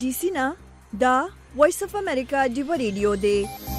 D C ना دا وایس اف امریکا دیو ریډیو دی.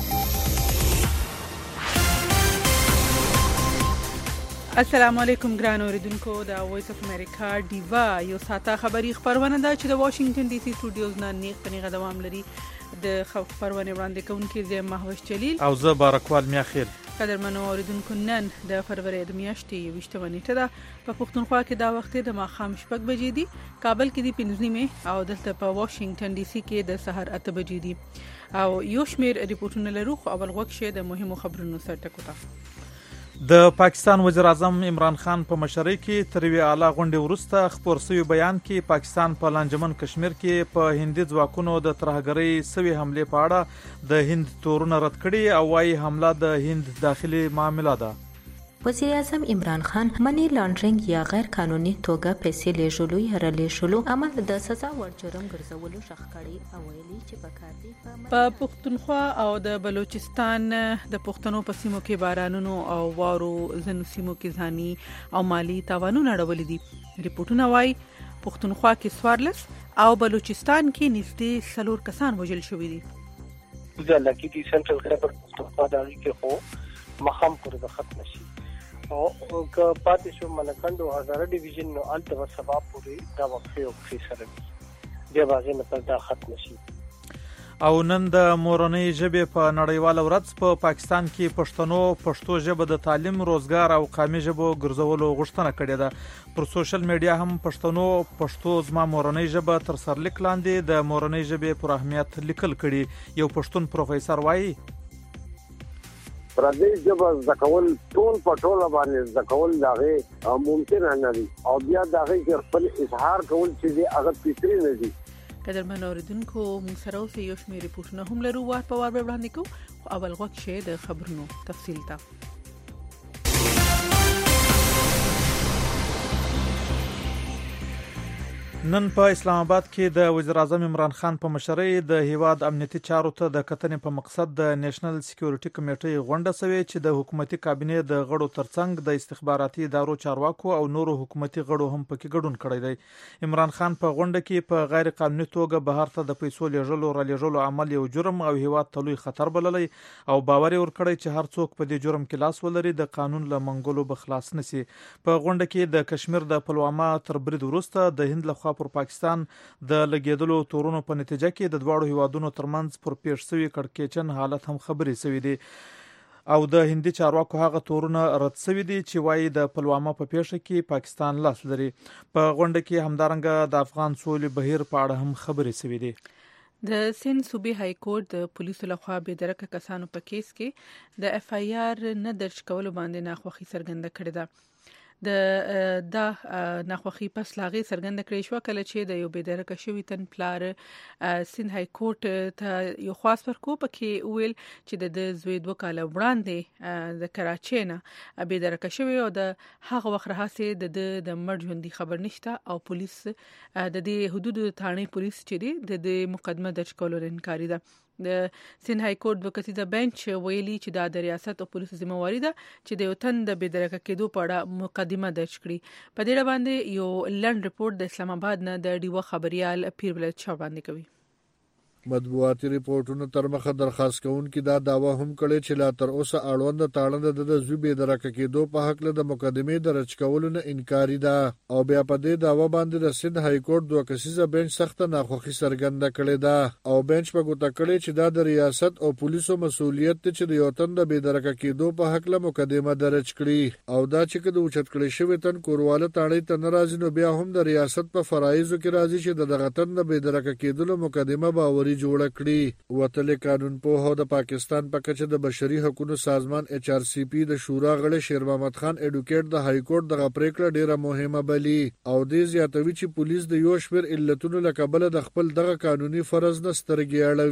السلام علیکم ګران اوریدونکو د وایس اف امریکا دیوا یو ساته خبری خبرونه ده چې د واشنگټن ډي سي سټوډیوز نه نیغ دوام لري. د خبرونه وړاندې کوونکي زه مهوش جلیل او زه بارکوال میاخیل. قدرمنو اوریدونکو نن د فروری د میاشتې 28 نیټه ده. په پښتونخوا کې دا وخت د ماښام 6 بجې دي، کابل کې د 5 نیمه او دلته په واشنگټن ډي سي کې د سحر 8 بجې دي. او یو شمیر ریپورتونه لرو، خو اول وخت شه د مهمو خبرونو سره ټکوته. د پاکستان وزیر اعظم عمران خان په مشرۍ کې تر یوې اعلی غونډې وروسته خپور شوی بیان کې پاکستان په لانجمن کشمیر کې په هندي ځواکونو د ترهګرۍ سوي حمله په اړه د هند تورونه رد کړي او وايي حمله د هند داخلي معامله ده. وزیر اعظم عمران خان منی لانډرینګ یا غیر قانوني توګه پیسې لیږلو یا رلیږلو عمل د سزا ور جرم ګرځولو شخ کړي او ویلي چې په کار دي په پښتونخوا او د بلوچستان د پښتنو په سیمو کې بارانونو او وارو ځنو سیمو کې ځاني او مالی تاوانونه اړولې دي. ریپورتونه وايي پښتونخوا کې 14 او بلوچستان کې نږدې 4 کسان وژل شوي دي. د لکې سنټرل خیبر پښتونخوا د اړیکې خو مخام پر د ختم شي او که پاتې شو ملکند او هزاره ډیویژن نو الته سبا پوری دا وقفه او فیصله دی باغې نه پر دا ختم شي. او نن د مورنۍ ژبې په نړیواله ورځ په پاکستان کې پښتو ژبه د تعلیم، روزګار او قومي ژبو ګرځولو غوښتنه کړې ده. پر سوشل میډیا هم پښتو زما مورنۍ ژبه تر سرلیک لاندې د مورنۍ ژبې پر اهمیت لیکل کړي. یو پښتون پروفیسور وایي پردی جبه زکول ټول پټول باندې زکول داغه ممکن نه دي او بیا داغه کې خپل اظهار کول چې هغه فطری نه دي. قدرمن اوریدونکو موږ سره اوس یو شمېر ریپورتونه هم لرو، وار په وار به وړاندې کوو. خو اول وخت شه د خبرونو تفصیل ته. نن په اسلام آباد کې د وزیر اعظم عمران خان په مشرۍ د هیواد امنیتي چارو ته د کتنې په مقصد د نېشنل سکیورټي کمیټې غونډه شوې چې د حکومتي کابینې د غړو ترڅنګ د استخباراتي ادارو چارواکو او نورو حکومتي غړو هم پکې ګډون کړی دی. عمران خان په غونډه کې په غیر قانوني توګه بهر ته د پیسو لیږلو رلیږلو عمل یو جرم او هیواد ته لوی خطر بللی او باور ورکړی چې هر څوک په دې جرم کې لاس ولري د قانون له منګولو به خلاص نشي. په غونډه کې د کشمیر د پلوامه تر برید وروسته د هند لخوا پر پاکستان د لګیدلو تورونو په نتیجه کې د دواړو هیوادونو ترمنځ پر پیښ شوی کړکېچن حالت هم خبرې شوې دي او د هندي چارواکو هغه تورونه رد شوي دي چې وایي د پلوامه په پیښه کې پاکستان لاس لري. په غونډه کې همدارنګه د افغان سولې بهیر په اړه هم خبرې شوې دي. د سند صوبې های کورټ د پولیسو لخوا بې درکه کسانو په کیس کې د اف آی آر نه درج کولو باندې ناخوښي څرګنده کړې ده. د ناخوښي پس لاغي څرګنده کړې شو کله چې د یو بې درکه شوی تن پلار سند های کورټ ته یو خاص ورکو پکې ویل چې د زوی 2 کال وړاندې د کراچۍ نه بې درکه شوی او د هغه وخت راهسه د مړ ژوندۍ خبر نشته او پولیس د دې حدود تھانې پولیس چې د مقدمه درج کولو انکاري ده. د سند های کورټ د کسیده بنچ ویلي چې د ریاست او پولیسو ذمہواری ده چې د یو تن د بې درکه کېدو په اړه مقدمه درج کړي. په دې باندې یو لنډ ریپورت د اسلام آباد نه د ډیوه خبريال پیر بلد چا باندې کوي. مطبوعاتي ریپورتونو تر مخه درخواست کوونکي دا داوا هم کړې چې لا تر اوسه اړوند تاړند د زوی بې درکه کېدو په حق له د مقدمې درج کولو نه انکاري ده او بیا په دې داوا باندې د سند های کورټ 2 کسیزه بنچ سخت ناخوښي څرګنده کړې ده او بنچ په ګوته کړې چې دا د ریاست او پولیسو مسؤلیت دی چې د یو تن د بې درکه کېدو په حق له مقدمه درج کړي او دا چې د اوچت کړي شوی تن کورواله تاړي ته ناراضي نو بیا هم د ریاست په فرایضو کې راځي چې دغه تن د بې درکه کېدلو مقدمه باوري جوړ کړي. وتل قانون په هو د پاکستان په کچه د بشري حقوقو سازمان ایچ آر سی پی د شورا غړي شیر محمد خان اډوکیټ د های کورټ د پریکړه ډیره مهمه بلی او د زیاتوي چې پولیس د یو شمیر علتونو لکبل د خپل دغه قانوني فرض نه سترګې اړوي.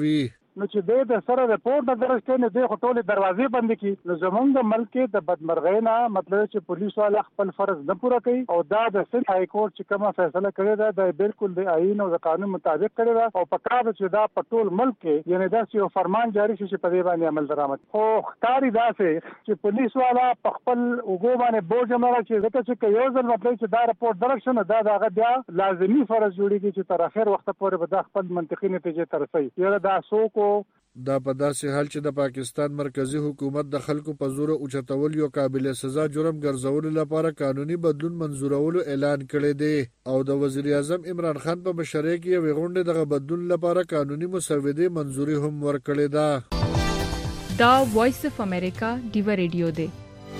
نو چې د سره رپورټ نه درسته نه د ټولې دروازې بند کی نو زمونږ د ملک د بدمرغۍ نه مطلب چې پولیس والا خپل فرض نه پوره کوي او دا د سند های کورټ چې کومه فیصله کړې ده د بالکل د آئین او د قانون مطابق کړې ده او په کار چې دا په ټول ملک کې یعنی دا یو فرمان جاری شي چې په دې باندې عمل درآمد خو ښکاری دا چې پولیس والا په خپل وګو باندې بوج نه راځي ځکه چې یو ځل مطلب چې دا رپورټ درښنه دا دغه بیا لازمی فرض جوړیږي چې تر اخر وخت پورې به دا خپل منطقي نتیجې ته رسي یره دا سوکو دا په داسې حال چې د پاکستان مرکزی حکومت د خلکو په زور اوچتول یو قابل سزا جرم ګرځولو لپاره قانوني بدلون منزورولو اعلان کړی دی او د وزیر اعظم عمران خان په مشرۍ کې یو غونډه دغه بدلون لپاره قانوني مسودې منزوري هم ورکړې ده. دا وایس اف امریکا دیو ریډیو دی.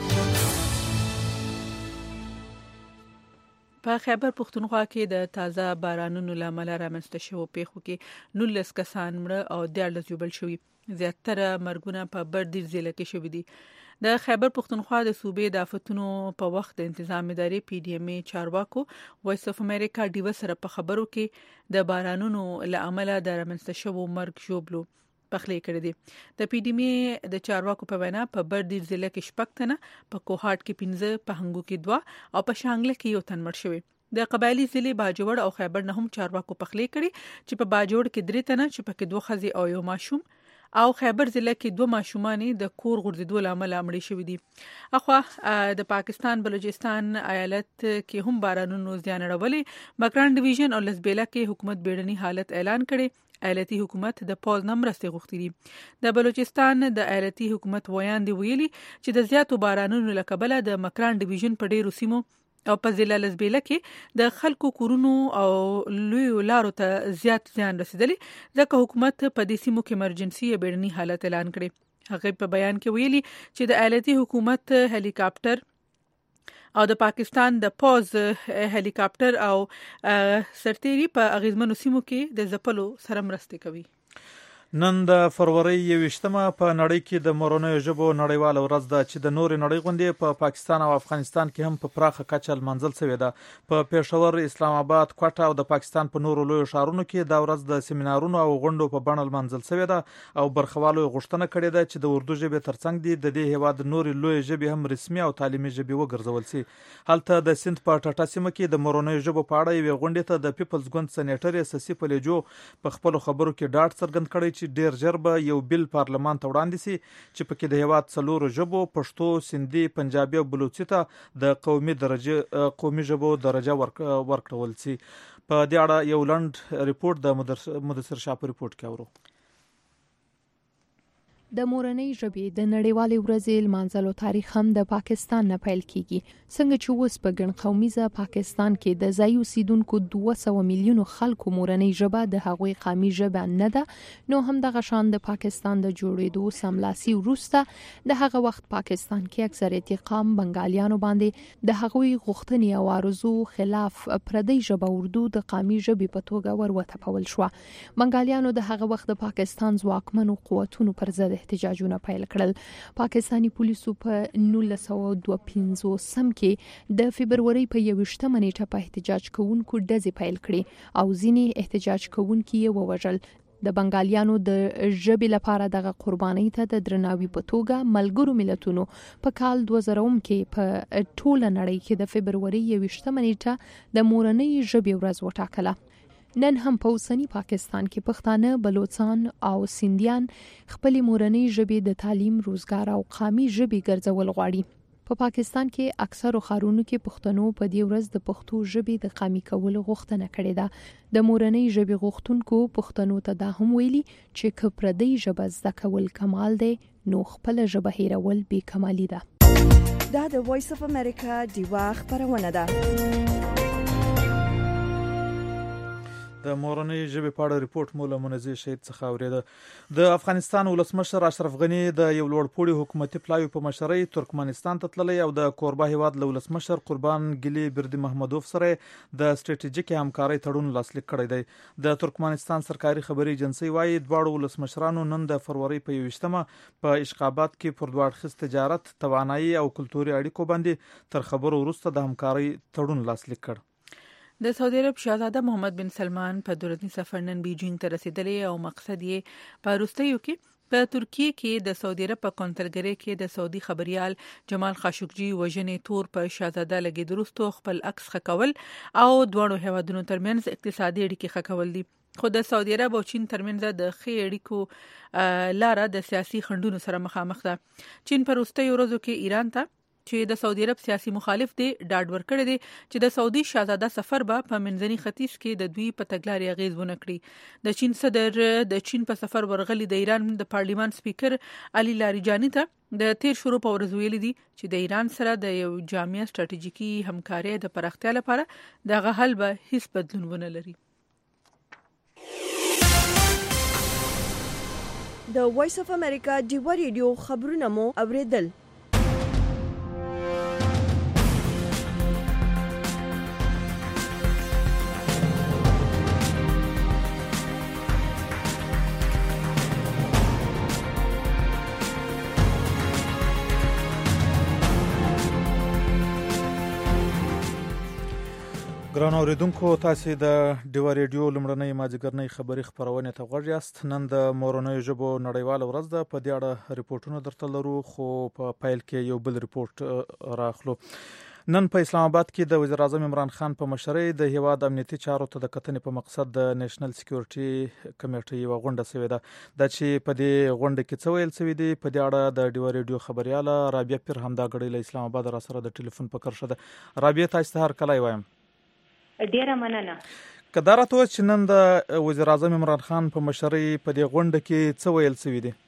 په خیبر پختونخوا کې د تازه بارانونو لامل رامنځته شوو پیښو کې 19 کسان مړه او 14 جوړل شوي. زیاتره مرګونه په بردیر ضلع کې شوي دي. د خیبر پختونخوا د صوبې د آفتونو په وخت د انتظام ادارې پی ډی ایم ای چارواکو وایس اف امریکا دیو سره په خبرو کې د بارانونو لامل د رامنځته شوو مرګ جوړلو پخلې کړې دي. د پی ډی ایم ای د چارواکو په وینا په بردیر ضلع کې شپږ تنه، په کوهاټ کې 15، په هنګو کې 2 او په شانګله کې یو تن مړ شوی. د قبایلی ضلع باجوړ او خیبر نه هم چارواکو پخلې کړې چې په باجوړ کې 3 تنه چې پکې 2 ښځې او یو ماشوم او خیبر ضلع کې 2 ماشومان د کور غورځېدو لامل مړ شوي دي. اخوا د پاکستان بلوچستان ایالت کې هم بارانونو زیان اړولې. مکران ډیویژن او لسبیلا کې حکومت بیړني حالت اعلان کړي. ایالتي حکومت د پوز نمرسته غوښتي دي. د بلوچستان د ایالتي حکومت ویاندې ویلي چې د زیاتو بارانونو لکبله د مکران ډیویژن په ډیرو سیمو او په ضلع لسبیلا کې د خلکو کورونو او لوی لارو ته زیات زیان رسیدلی ځکه حکومت په دې سیمو کې ایمرجنسي بیړني حالت اعلان کړي. هغه په بیان کې ویلي چې د ایالتي حکومت هلیکاپټر او د پاکستان د پوز هلیکاپټر او سرتيري په اغیزمنو سیمو کې د ځپلو سره مرسته کوي. نن د فروری 28مه په نړۍ کې د مورنۍ ژبو نړیواله ورځ ده چې د نورې نړۍ غوندې په پاکستان او افغانستان کې هم په پراخه کچه لمانځل شوې ده. په پېښور، اسلام آباد، کوټه او د پاکستان په نورو لویو ښارونو کې دا ورځ د سیمینارونو او غونډو په بڼه لمانځل شوې ده او برخوالو غوښتنه کړې ده چې د اردو ژبې ترڅنګ دي د دې هیواد نورې لویې ژبې هم رسمي او تعلیمي ژبې وګرځول شي. هلته د سند په ټاټا سیمه کې د مورنۍ ژبو په اړه یوې غونډې ته د پیپلز ګوند سېنیټر سسی پلیجو په خپل خبرو کې ډاډ څرګند کړی چې ډیر ژر به یو بل پارلمان ته وړاندې شي چې پکې د هیواد 4 ژبو پښتو، سندي، پنجابي او بلوچي ته د قومي ژبو درجه ورکړل شي. په دې اړه یو لنډ ریپورت د مدثر شاه په ریپورت کې اورو. د مورنۍ ژبې د نړیوالې ورځې لمانځلو تاریخ هم د پاکستان نه پیل کیږي. څنګه چې اوس په ګڼ قومیزه پاکستان کې د ځایي اوسیدونکو 200 میلیونو خلکو مورنۍ ژبه د هغوی قومي ژبه نه ده، نو هم دغه شان د پاکستان د جوړېدو سملاسي وروسته د هغه وخت پاکستان کې اکثریت قوم بنګالیانو باندې د هغوی غوښتنې او آرزو خلاف پردۍ ژبه اردو د قومي ژبې په توګه وروتپول شو. بنګالیانو د هغه وخت د پاکستان ځواکمنو قوتونو پر ضد احتجاجونه پیل کړل. پاکستانی پولیسو په 1952 کې د فبرवरी په 28مه نیټه په احتجاج کوونکو ډزې پیل کړې او ځینې احتجاج کوونکي یې ووژل. د بنګالیانو د ژبې لپاره دغه قربانۍ ته د درناوي په توګه ملګرو ملتونو په کال 2000 کې په ټوله نړۍ کې د فبرवरी 28مه نیټه د مورنۍ ژبې ورځ وټاکله. نن هم په اوسنی پاکستان کې پښتانه، بلوچستان او سندیان خپل مورنۍ ژبې د تعلیم، روزګار او قومي ژبې ګرځول غواړي. په پاکستان کې اکثرو ښارونو کې پښتنو په دې ورځ د پښتو ژبې د قومي کولو غوښتنه کړې ده. د مورنۍ ژبې غوښتونکو پښتنو ته دا هم ویلي چې که پردۍ ژبه زده کول کمال دی نو خپل ژبه هیرول بې کمالي ده. دا د وایس اف امریکا دیوا خبرونه ده. د مورنۍ ژبې په اړه ریپورت مو له منزي شهید څخه اوریده. د افغانستان ولسمشر اشرف غنی د یو لوړپوړي حکومتي پلاوي په مشرۍ ترکمنستان ته تللی او د کوربه هیواد له ولسمشر قربان ګلی بردي محمدوف سره د استراتیژیک همکارۍ تړون لاسلیک کړی دی. د ترکمنستان سرکاري خبري ایجنسی وايي دواړو ولسمشرانو نن د فروری په 28مه په اشخابات کې پر دوه اړخیز تجارت، توانایي او کلتوري اړیکو باندې تر خبرو وروسته د همکارۍ تړون لاسلیک کړ. د سعودي عرب شاهزاده محمد بن سلمان په دولتي سفر نن بیجینګ ته رسیدلی او مقصد یې په وروستیو کې په ترکیه کې د سعودي عرب په کونسلګری کې د سعودي خبريال جمال خاشقجي وژنې تور په شاهزاده لګید وروسته خپل عکس خکول او دوه هیوادونو ترمنځ اقتصادي اړیکې خکول دي. خو د سعودي عرب او چین ترمنځ د ښې اړیکو لاره د سیاسي خنډونو سره مخامخ ده. چین په وروستیو ورځو کې ایران ته چې د سعودي عرب سیاسي مخالف دی ډاډ ورکړی دی چې د سعودي شاهزاده سفر به په منځني ختیځ کې د دوی په تګلارې اغیز ونه کړي. د چین صدر د چین په سفر ورغلي د ایران د پارلیمان سپیکر علي لاریجانی ته د تیر شروع په ورځ ویلي دي چې د ایران سره د یو جامع ستراتیژیکي همکارۍ د پراختیا لپاره دغه حل به هیڅ بدلون ونه لري. د وایس اف امریکا ډیوا ریډیو خبرونه مو اوریدل. ګران اوریدونکو تاسو د ډیوا ریډیو لمړنۍ ماځګرنۍ خبری خبرونه ته غوږ یاست. نن د مورنۍ ژبو نړیواله ورځ ده. په دې اړه ریپورتونه درته لرو خو په پایل کې یو بل ریپورت راخلو. نن په اسلام آباد کې د وزیر اعظم عمران خان په مشرۍ د هیواد امنیتي چارو ته د کتنې په مقصد د نېشنل سکیورټي کمیټې یو غونډه شوې ده. د چې په دې غونډه کې څه ویل شوی دی په دې اړه د ډیوا ریډیو خبرياله رابعه پیر همدا غړي له اسلام آباد را سره د ټلیفون په کرشه ده. رابعه تاسو ته هر کله وایم. ډیره مننه. کدارته چې نن د وزیر اعظم عمران خان په مشرۍ په دې غونډه کې څه ویل شوی دی؟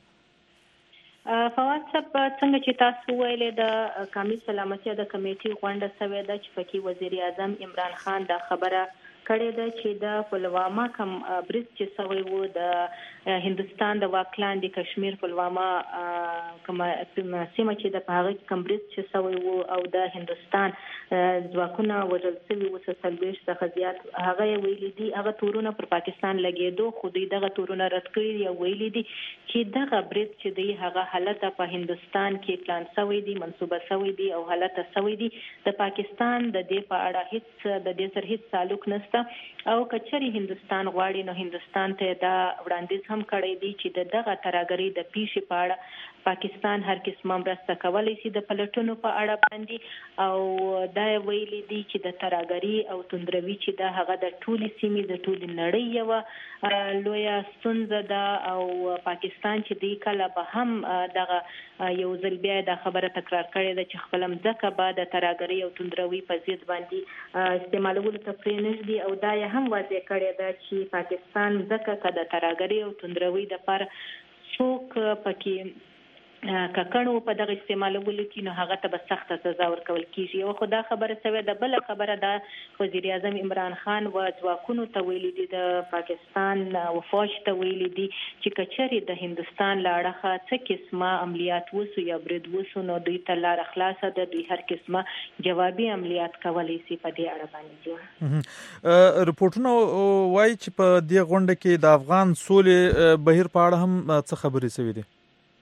فواز صاحب څنګه چې تاسو ویلې د قومي سلامتیا د کمیټې غونډه شوې ده چې پکې وزیر اعظم عمران خان دا خبره کړې ده چې د پلواما کم بریج چې سوی وو د هندستان د واکلاندې کشمیر پلواما کوم سیمه چې د هغه کم بریج چې سوی وو او د هندستان ځواکونه وژل شوي وو سلويش د خزيات هغه ویلي دي هغه تورونه پر پاکستان لګیدو خو دوی دغه تورونه رد کړی او ویلي دي چې دغه بریج چې دی هغه حالت په هندستان کې پلان شوی دی منصوبه شوی دی او حالت شوی دی د پاکستان د دې په اړه هیڅ د دې سره هیڅ تعلق نشته او کچري هندستان غواړي نو هندستان ته دا وړاندیز هم کړی دی چې دغه ترهګری د پیښې په اړه پاکستان هر قسمه مرسته کولی شي د پلټونو په اړه باندې او دا ویلي دي چې د ترهګری او توندروي چې دا هغه د ټولي سیمې د ټولي نړۍ یو لویه ستونزه ده او پاکستان چې دی کله به هم دغه یو ځل بیا د خبره تکرار کړې ده چې خپل مځکه به د ترهګری او توندروي په ضد باندې استعمالولو ته پرې نږدي او دا یې هم واضح کړې ده چې پاکستان ځکه که د ترهګری او توندروي لپاره څوک پکې ککړو په دغه استعمالولو کې نو هغه ته به سخته سزا ورکول کیږي او خدا خبره سوي د بل خبره د وزیر اعظم عمران خان و ځواکونو ته ویلي دي د پاکستان او فوج ته ویلي دي چې کچري د هندستان لاړه څه قسمه عملیات وسو یا برید وسو نو دوی ته لار خلاصه ده دوی هر قسمه جوابي عملیات کولای شي په دې اړه باندې. رپورټونه وایي چې په دې غونډه کې د افغان سولې بهیر په اړه هم څه خبرې شوې دي؟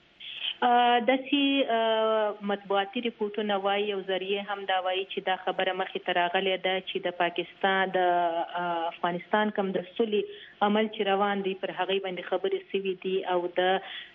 داسي مطبوعاتي ریپورتونه وایي او ذریعہ هم دا وایي چې دا خبره مخې ته راغلې ده چې د پاکستان د افغانستان کوم د سولې عمل چې روان دی پر هغه باندې خبرې سوي دي او د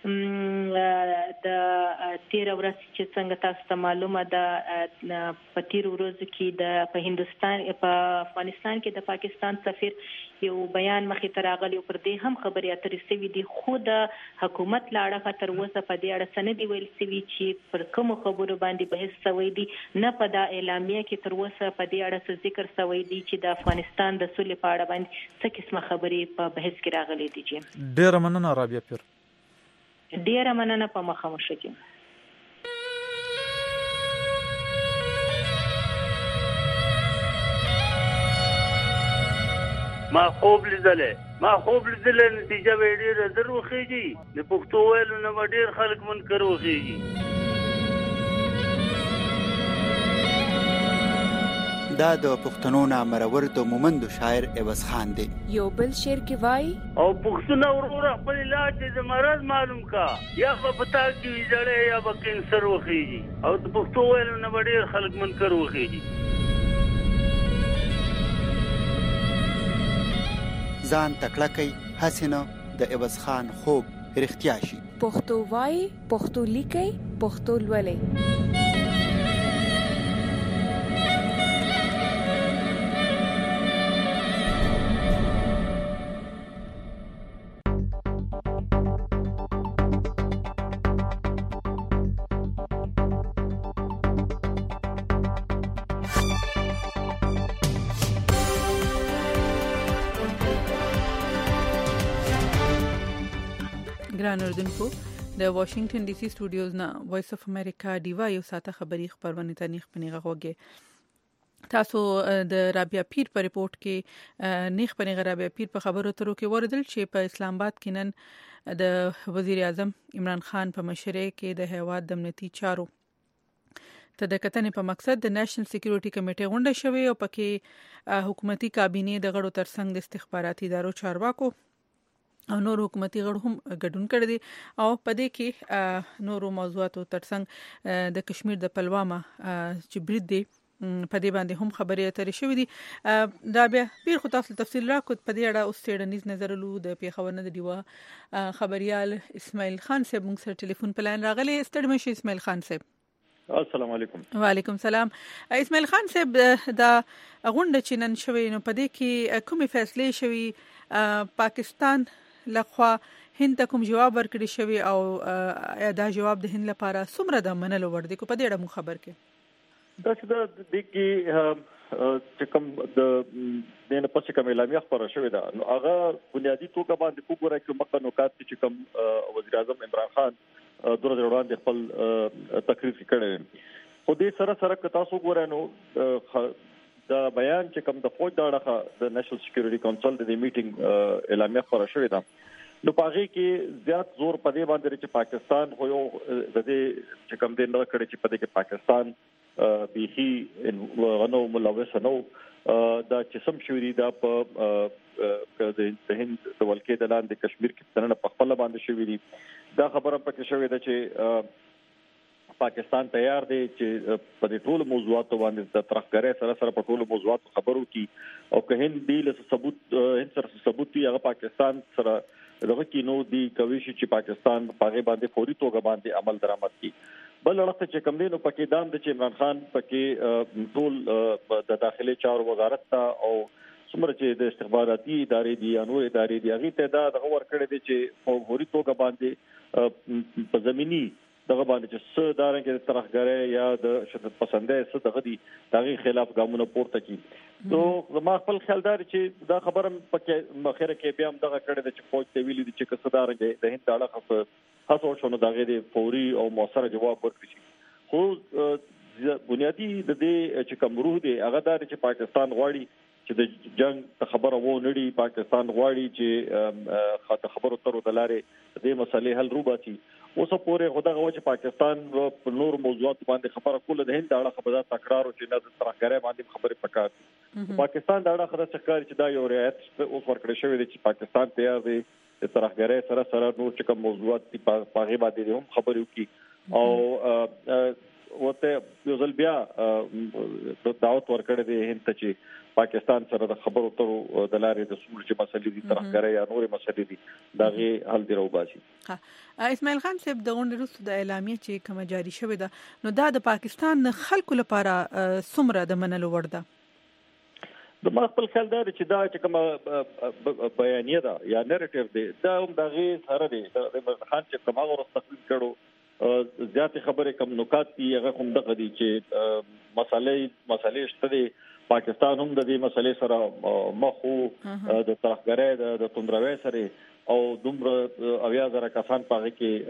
13 ورځې چې څنګه تاسو ته معلومه ده په 13 ورځو کې په هندستان په افغانستان کې د پاکستان سفیر یو بیان مخې ته راغلی پر دې هم خبرې اترې سوي دي خو د حکومت لاړه تر اوسه په دې اړه څه نه دی ویل سوي چې پر کوم خبرو باندې بحث شوی دی نه په دا اعلامیه کې تر اوسه په دې اړه څه ذکر شوی دی چې د افغانستان د سولې په اړه باندې څه قسمه خبرې په بحث کې راغلي دي. ډیره مننه رابعه پیر. ډیره مننه په مخامخ کې. ما خوب لیدلې نتیجه به ډېره زر وخیږي د پښتو ویلو نه به ډېر خلک منکر وخیږي. دا د پښتنو نامرور د مومندو شاعر عوض خان دی. یو بل شعر کې وای او پښتون ورور خپل علاج د مرض معلوم کا یا په پتا کې جړې یا په کینسر وخیږي او د پښتو ویلو نه به ډېر خلک منکر وخیږي. ځان تکړه کړئ، هسې نه د عوض خان خوب رښتیا شي. پښتو وایي، پښتو لیکئ، پښتو لولئ. ګران اوردونکو، د واشنگټن ډي سي سټوډیوز نه وایس اف امریکا دیوا یو ساته خبری خبرونه تنیخ پنیغه وګه. تاسو د رابعه پیر په ریپورت کې نیخ پنیغه رابعه پیر په خبرو ترو کې وردل چې په اسلام آباد کې نن د وزیر اعظم عمران خان په مشرۍ کې د هیواد د امنیتي چارو ته د کتنې په مقصد د نېشنل سکیورټي کمیټه غونډه شوې او پکې حکومتي کابینه د غړو ترڅنګ د استخباراتي ادارو چارواکو او نور حکومتي غړو هم ګډون کړی دي او په دې کې نورو موضوعاتو ترڅنګ د کشمیر د پلوامه چې برید دی په دې باندې هم خبرې اترې شوې دي. دا بیا پیر خو تاسو تفصیل راکوت په دې اړه اوس څېړنیز نظر لو د پیښور نه د دیوا خبريال اسماعیل خان صاحب موږ سره ټلیفون په لاین راغلی. ستړي مشه اسماعیل خان صاحب. السلام علیکم. وعلیکم السلام. اسماعیل خان صاحب، دا غونډه چې نن شوې نو په دې کې کومې فیصلې شوې؟ پاکستان لخوا هند ته کوم جواب ورکړی شوی او دا جواب د هند لپاره څومره د منلو ور دي؟ کو په دې اړه مو خبر کې دا چې د کې چې کوم د نه پسې کوم اعلامیه خبره شوې ده نو هغه بنیادی توګه باندې وګورئ چې مکه نوکات چې کوم وزیر اعظم عمران خان دوره وړاندې خپل تقریر کړی. خو دې سره سره که تاسو ګورئ نو دا بیان چې کوم د فوج د اړه د نېشنل سکیورټي کونسل د میټینګ اعلامیه خبره شوې ده نو پاره کې زیات زور په دې باندې چې پاکستان خو یو د دې چې کوم د نه کړي چې په دې کې پاکستان بيخي غنو ملوث نو دا چې سم شوري دا په د هند د ولکې د لاندې کشمیر کې تنه په خپل باندې شوې دي. دا خبره پکې شوې ده چې پاکستان تیار دی چې په دې ټول موضوعاتو باندې د ترخګرۍ سره سره په ټول موضوعاتو خبرو کې او که هند دی له ثبوت هغه پاکستان سره دغه کې نو دی کوي چې پاکستان په هغه باندې فوري توګه باندې عمل درآمد کړي. بل اړخ چې کوم دی نو پکې دام د چې عمران خان پکې ټول د داخلي چارو وزارت ته او څومره چې د استخباراتي ادارې دي یا نور ادارې دي هغه ته دا دغه ورکړی دی چې فوري توګه باندې په زميني دغه باندې چې څه دارنګه ترخګرۍ یا د شدت پسندۍ څه دغه دي دغه خلاف ګامونه پورته کړي. نو ما خپل خیال دار چې دا خبره پکې مخیره کې بیا هم دغه کړی د چې فوج ته ویلي دي چې څه دارنګه د هند اړه خاصو شنو دغه د فوري او موثر جواب ورکړي. خو بنیادی د دې چې کوم روح دی هغه دار چې پاکستان غواړي چې د جنگ خبره وو نړۍ پاکستان غواړي چې خاطر خبرو تر ودلارې دې مسلې حل روباسي. اوس پورې خدای غواړي چې پاکستان په نور موضوعات باندې خبره کوله د هند اړه خبره تکرار او چې نه د ترخګرۍ باندې خبره پکار پاکستان د اړه خبره څرګند چې دا یو رعایت اوس ورکړی شوی دی چې پاکستان تیار دی د ترخګرۍ سره سره نور چې کوم موضوعات په هغه باندې هم خبرې وکړي او وته یو ځل بیا د دعوت ورکړی دی هند ته چې پاکستان سره د خبرو ترو د لارې د سمول چې مسلې دي ترخګرۍ یا نور مسلې دي دغه حل دی راوباسي. اسماعیل خان صاحب د غونډې وروسته د اعلامیه چې کوم جاری شوې ده نو دا د پاکستان خلکو لپاره څومره د منلو وړ ده؟ د ما خپل خیال دا چې دا چې کوم بیانیه ده یا نریټیو دی دا هم دغه سره دی د عمران خان چې کومه ورسته تقریر کړو زیات خبره کم نکات دي هغه هم دغه دي چې مسالې شته دي. پاکستان هم د دې مسلې سره مخ د ترخګرۍ د توندروي سره او دومره اویا زره کسان په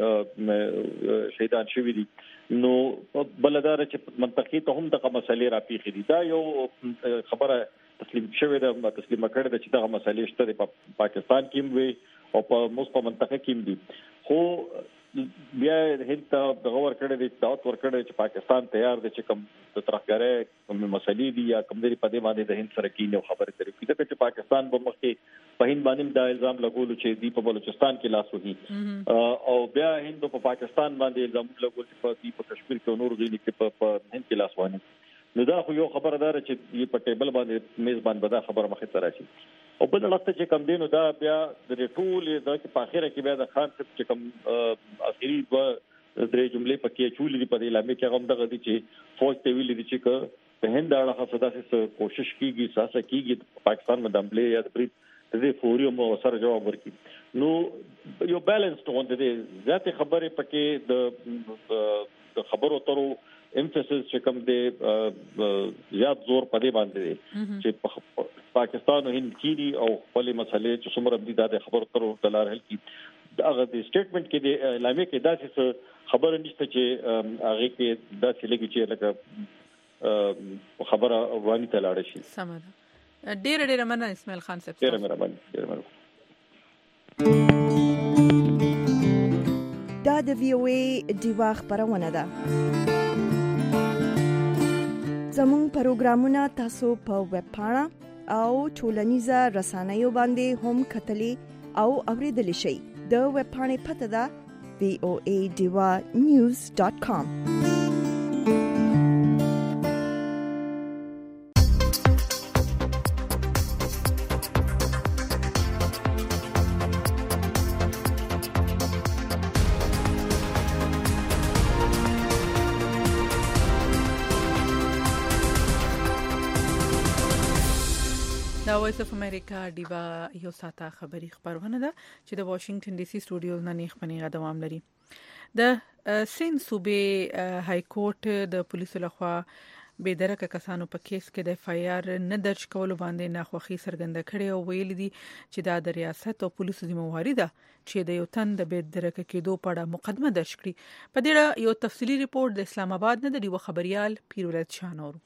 کې شهیدان شوي دي نو بلدار چې منطقي ته هم دغه مسلې راپیخي دي. دا یو خبره تسلیم شوې ده تسلیم کړې ده چې دغه مسلې شته په پاکستان کې وي او په موږ منطقه کې دي. خو بیا هند ته دغه ورکړې دي دعوت ورکړې چې پاکستان تیار دی چې کوم د ترخګرۍ کوم مسلې دي یا کوم لري په دې باندې د هند سره کې نو خبرې کوي چې پاکستان به مخکې په هند باندې دا الزام لګول چې دی په بلوچستان کې لاس وهي او بیا هند په پاکستان باندې الزام لګول چې په کشمیر کې نور ځینې کې په هند کې لاس وهي. نو دا خو یو خبردار چې په ټیبل باندې میزبان به دا خبره مخې ته راشي. او بل وخت چې کم دینو دا بیا د ټول د په اخره کې بیا د خان صاحب چې کم اخیری درې جملې پکې چولې په اعلامیه کې هم دغه دي چې فوج ته ویلي دي چې په هند اړه خاصه داسې کوشش کیږي ساسه کیږي پاکستان باندې حمله یا د برید د فوري مو سره جواب ورکړي نو یو بیلانس ته ونده ذات خبره پکې د خبرو ترو امفسس چې کوم دی زیات زور پدې باندې دی چې پاکستان او هند کې او خپل مسلې چې څومره دي د خبرو ترو دلار حل کی دغه د سټیټمنټ کې د اعلامیه کې داسې خبره نشته چې هغه کې داسې لګي چې لکه خبره وانی ته لاړ شي. سمه ډیر مننه اسماعیل خان صاحب. ډیر مننه. دا د وی او ای دیوا خبرونه ده. زموږ پروګرامونه تاسو په ویب پاڼه او ټولنیزه رسنیو باندې هم کتلی او اوریدلی شئ. د ویب پاڼې پته ده voadivanews.com. دا وایس اف امریکا دیوا یو ساته خبری خبرونه ده چې د واشنگټن ډي سي سټوډیو نه نیخ پنیغه دوام لري. د سین صوبې های کورټ د پولیسو لخوا به درکه کسانو په کیس کې د اف آی آر نه درج کولو باندې ناخوښي څرګنده کړې او ویل دي چې دا د ریاست او پولیسو ذمہواری ده چې د یو تن د به درکه کېدو په اړه مقدمه درج کړي. په دې اړه یو تفصیلی ریپورت د اسلام آباد نه د خبريال پیرولت شانور.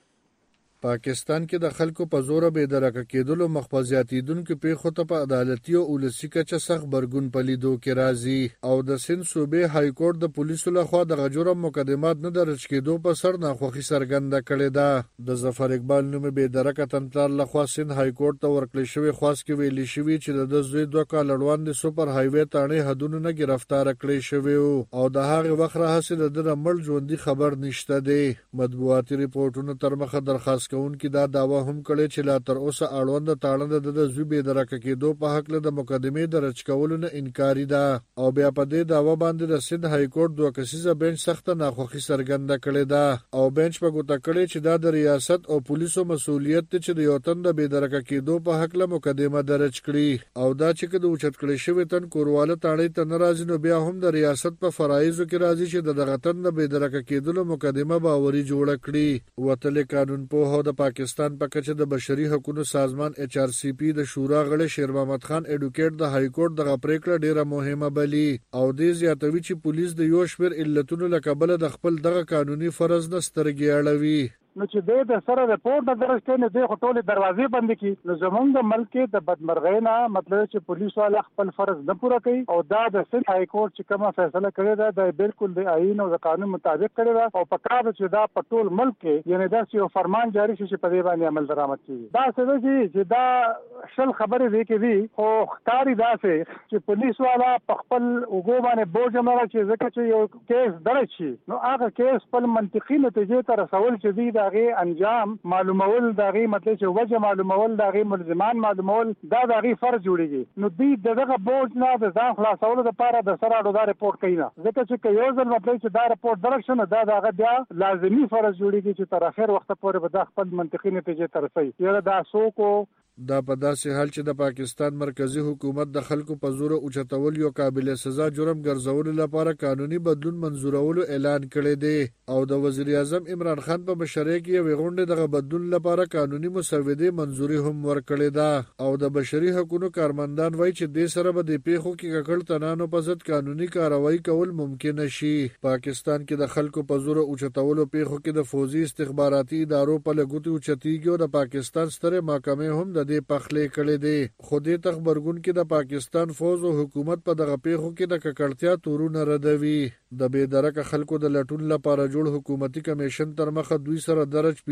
پاکستان کې د خلکو په زور به درکه کېدلو مخفزياتیدونکو پیښو ته په عدالتي او ولسی کچه سخت برګون پلیدو کې راځي او د سند صوبې های کورټ د پولیسو لخوا د جرم مقدمات نه درج کېدو په سر ناخوښي څرګنده کړې ده. د ظفر اقبال نوم به درکه تنتر لخوا سند های کورټ ته ورکړل شوی خاص کې ویلي شوی چې د زوی 2 کال وړاندې سپر هایوي تاڼې حدونو نه گرفتار کړی شوی او د هغه وخت راهسه د مړ ژوندۍ خبر نشته دی. مطبوعاتي ریپورتونو تر مخه درخواست کوونکي دا داوا هم کړي چې لا تر اوسه اړوند تاړند د زوی درکه کېدو په حق له د مقدمې درج کولو نه انکاري ده او بیا په دې داوا باندې د سند های کورټ دوه کسیزه بنچ سخت ناخوښي څرګنده کړې ده او بنچ په ګوته کړي چې دا د ریاست او پولیسو مسؤلیت دی چې د یو تن د درکه کېدو په حق له مقدمه درج کړي او دا چې د اوچت کړي شوی تن کورواله تاړې ته ناراضي نو بیا هم د ریاست په فرایضو کې راځي چې دغه تن د درکه کېدلو مقدمه باوري جوړ کړي. وتل قانون په هو د پاکستان په کچه د بشري حقوقو سازمان ایچ آر سی پی د شورا غړي شیر محمد خان اډوکیټ د های کورټ د پریکړه ډیره مهمه بلی او د زیاتوي چې پولیس د یو شمیر علتونو لکبل د خپل دغه قانوني فرض نه سترګې اړوي. نو چې د سره رپورت نه درسته نه د ټولې دروازې بند کی نو زمونږ د ملک د بدمرغۍ نه مطلب چې پولیس والا خپل فرض نه پوره کوي او دا د سند های کورټ چې کومه فیصله کړې ده د بالکل د آئین او د قانون مطابق کړې ده او په کار چې دا په ټول ملک کې یعنی دا یو فرمان جاری شي چې په دې باندې عمل درآمد کیږي. دا څه چې دا شل خبرې دی کې وی خو ښکاری دا چې پولیس والا په خپل وګو باندې بوج مره چې ځکه چې یو کیس درج شي نو هغه کیس خپل منطقي نتیجې ته رسول چې دی دغه انجام معلومول دغه مطلب چې وجه معلومول دغه ملزمان معلومول دا دغه فرض جوړیږي نو دی دغه بوج نه د ځان خلاصولو لپاره د سره اډو دا رپورت کوي نه ځکه چې یو ځل مطلب چې دا رپورت درښنه دا دغه بیا لازمی فرض جوړیږي چې تر اخر وخت پورې به د خپل منطقي نتیجې ته رسي. یره دا سوکو دا په داسې حال چې د پاکستان مرکزی حکومت د خلکو په زور اوچتول یو قابل سزا جرم ګرځول لپاره قانوني بدلون منزورولو اعلان کړی دی او د وزیر اعظم عمران خان په مشرۍ کې یو غونډه دغه بدلون لپاره قانوني مسودې منزوري هم ورکړې ده او د بشري حقوقو کارمندان وایي چې د سره به د پیښو کې ککړ تنانو په ضد قانوني کاروایی کول ممکن نشي. پاکستان کې د خلکو په زور اوچتولو پیښو کې د فوزي استخباراتي ادارو په لګوتو اوچتیږي او د پاکستان ستره محکمې هم د دې پخلې کړې دي. خو دې تخبرګون کې د پاکستان فوج او حکومت په دغه پیښو کې د ککړتیا تورونه ردوي. د بې درکه خلکو د لټون لپاره جوړ حکومتي کمیشن تر مخه دوی سره درج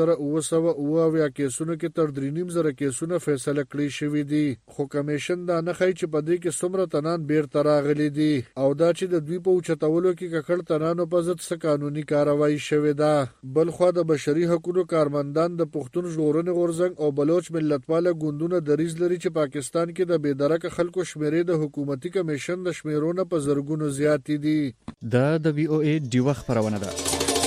15999 کیسونو کې تر 3.5 کیسونه فیصله کړی شوې دي خو کمیشن دا نه ښیي چې په دې کې څومره تنان بیرته راغلي دي او دا چې د دوی په اوچتولو کې ککړ تنانو په ضد څه قانوني کاروایی شوې ده. بل خو د بشري حقوقو کارمندان د پښتون ژغورنې غورځنګ او بلوچ ملت سیاستواله ګوندونه دریځ لري چې پاکستان کې د بېدرکه خلکو شمیرې د حکومتي کمیشن د شمیرونو په زرګونو زیات دي. د وی او ای ډیوه خبرونه ده.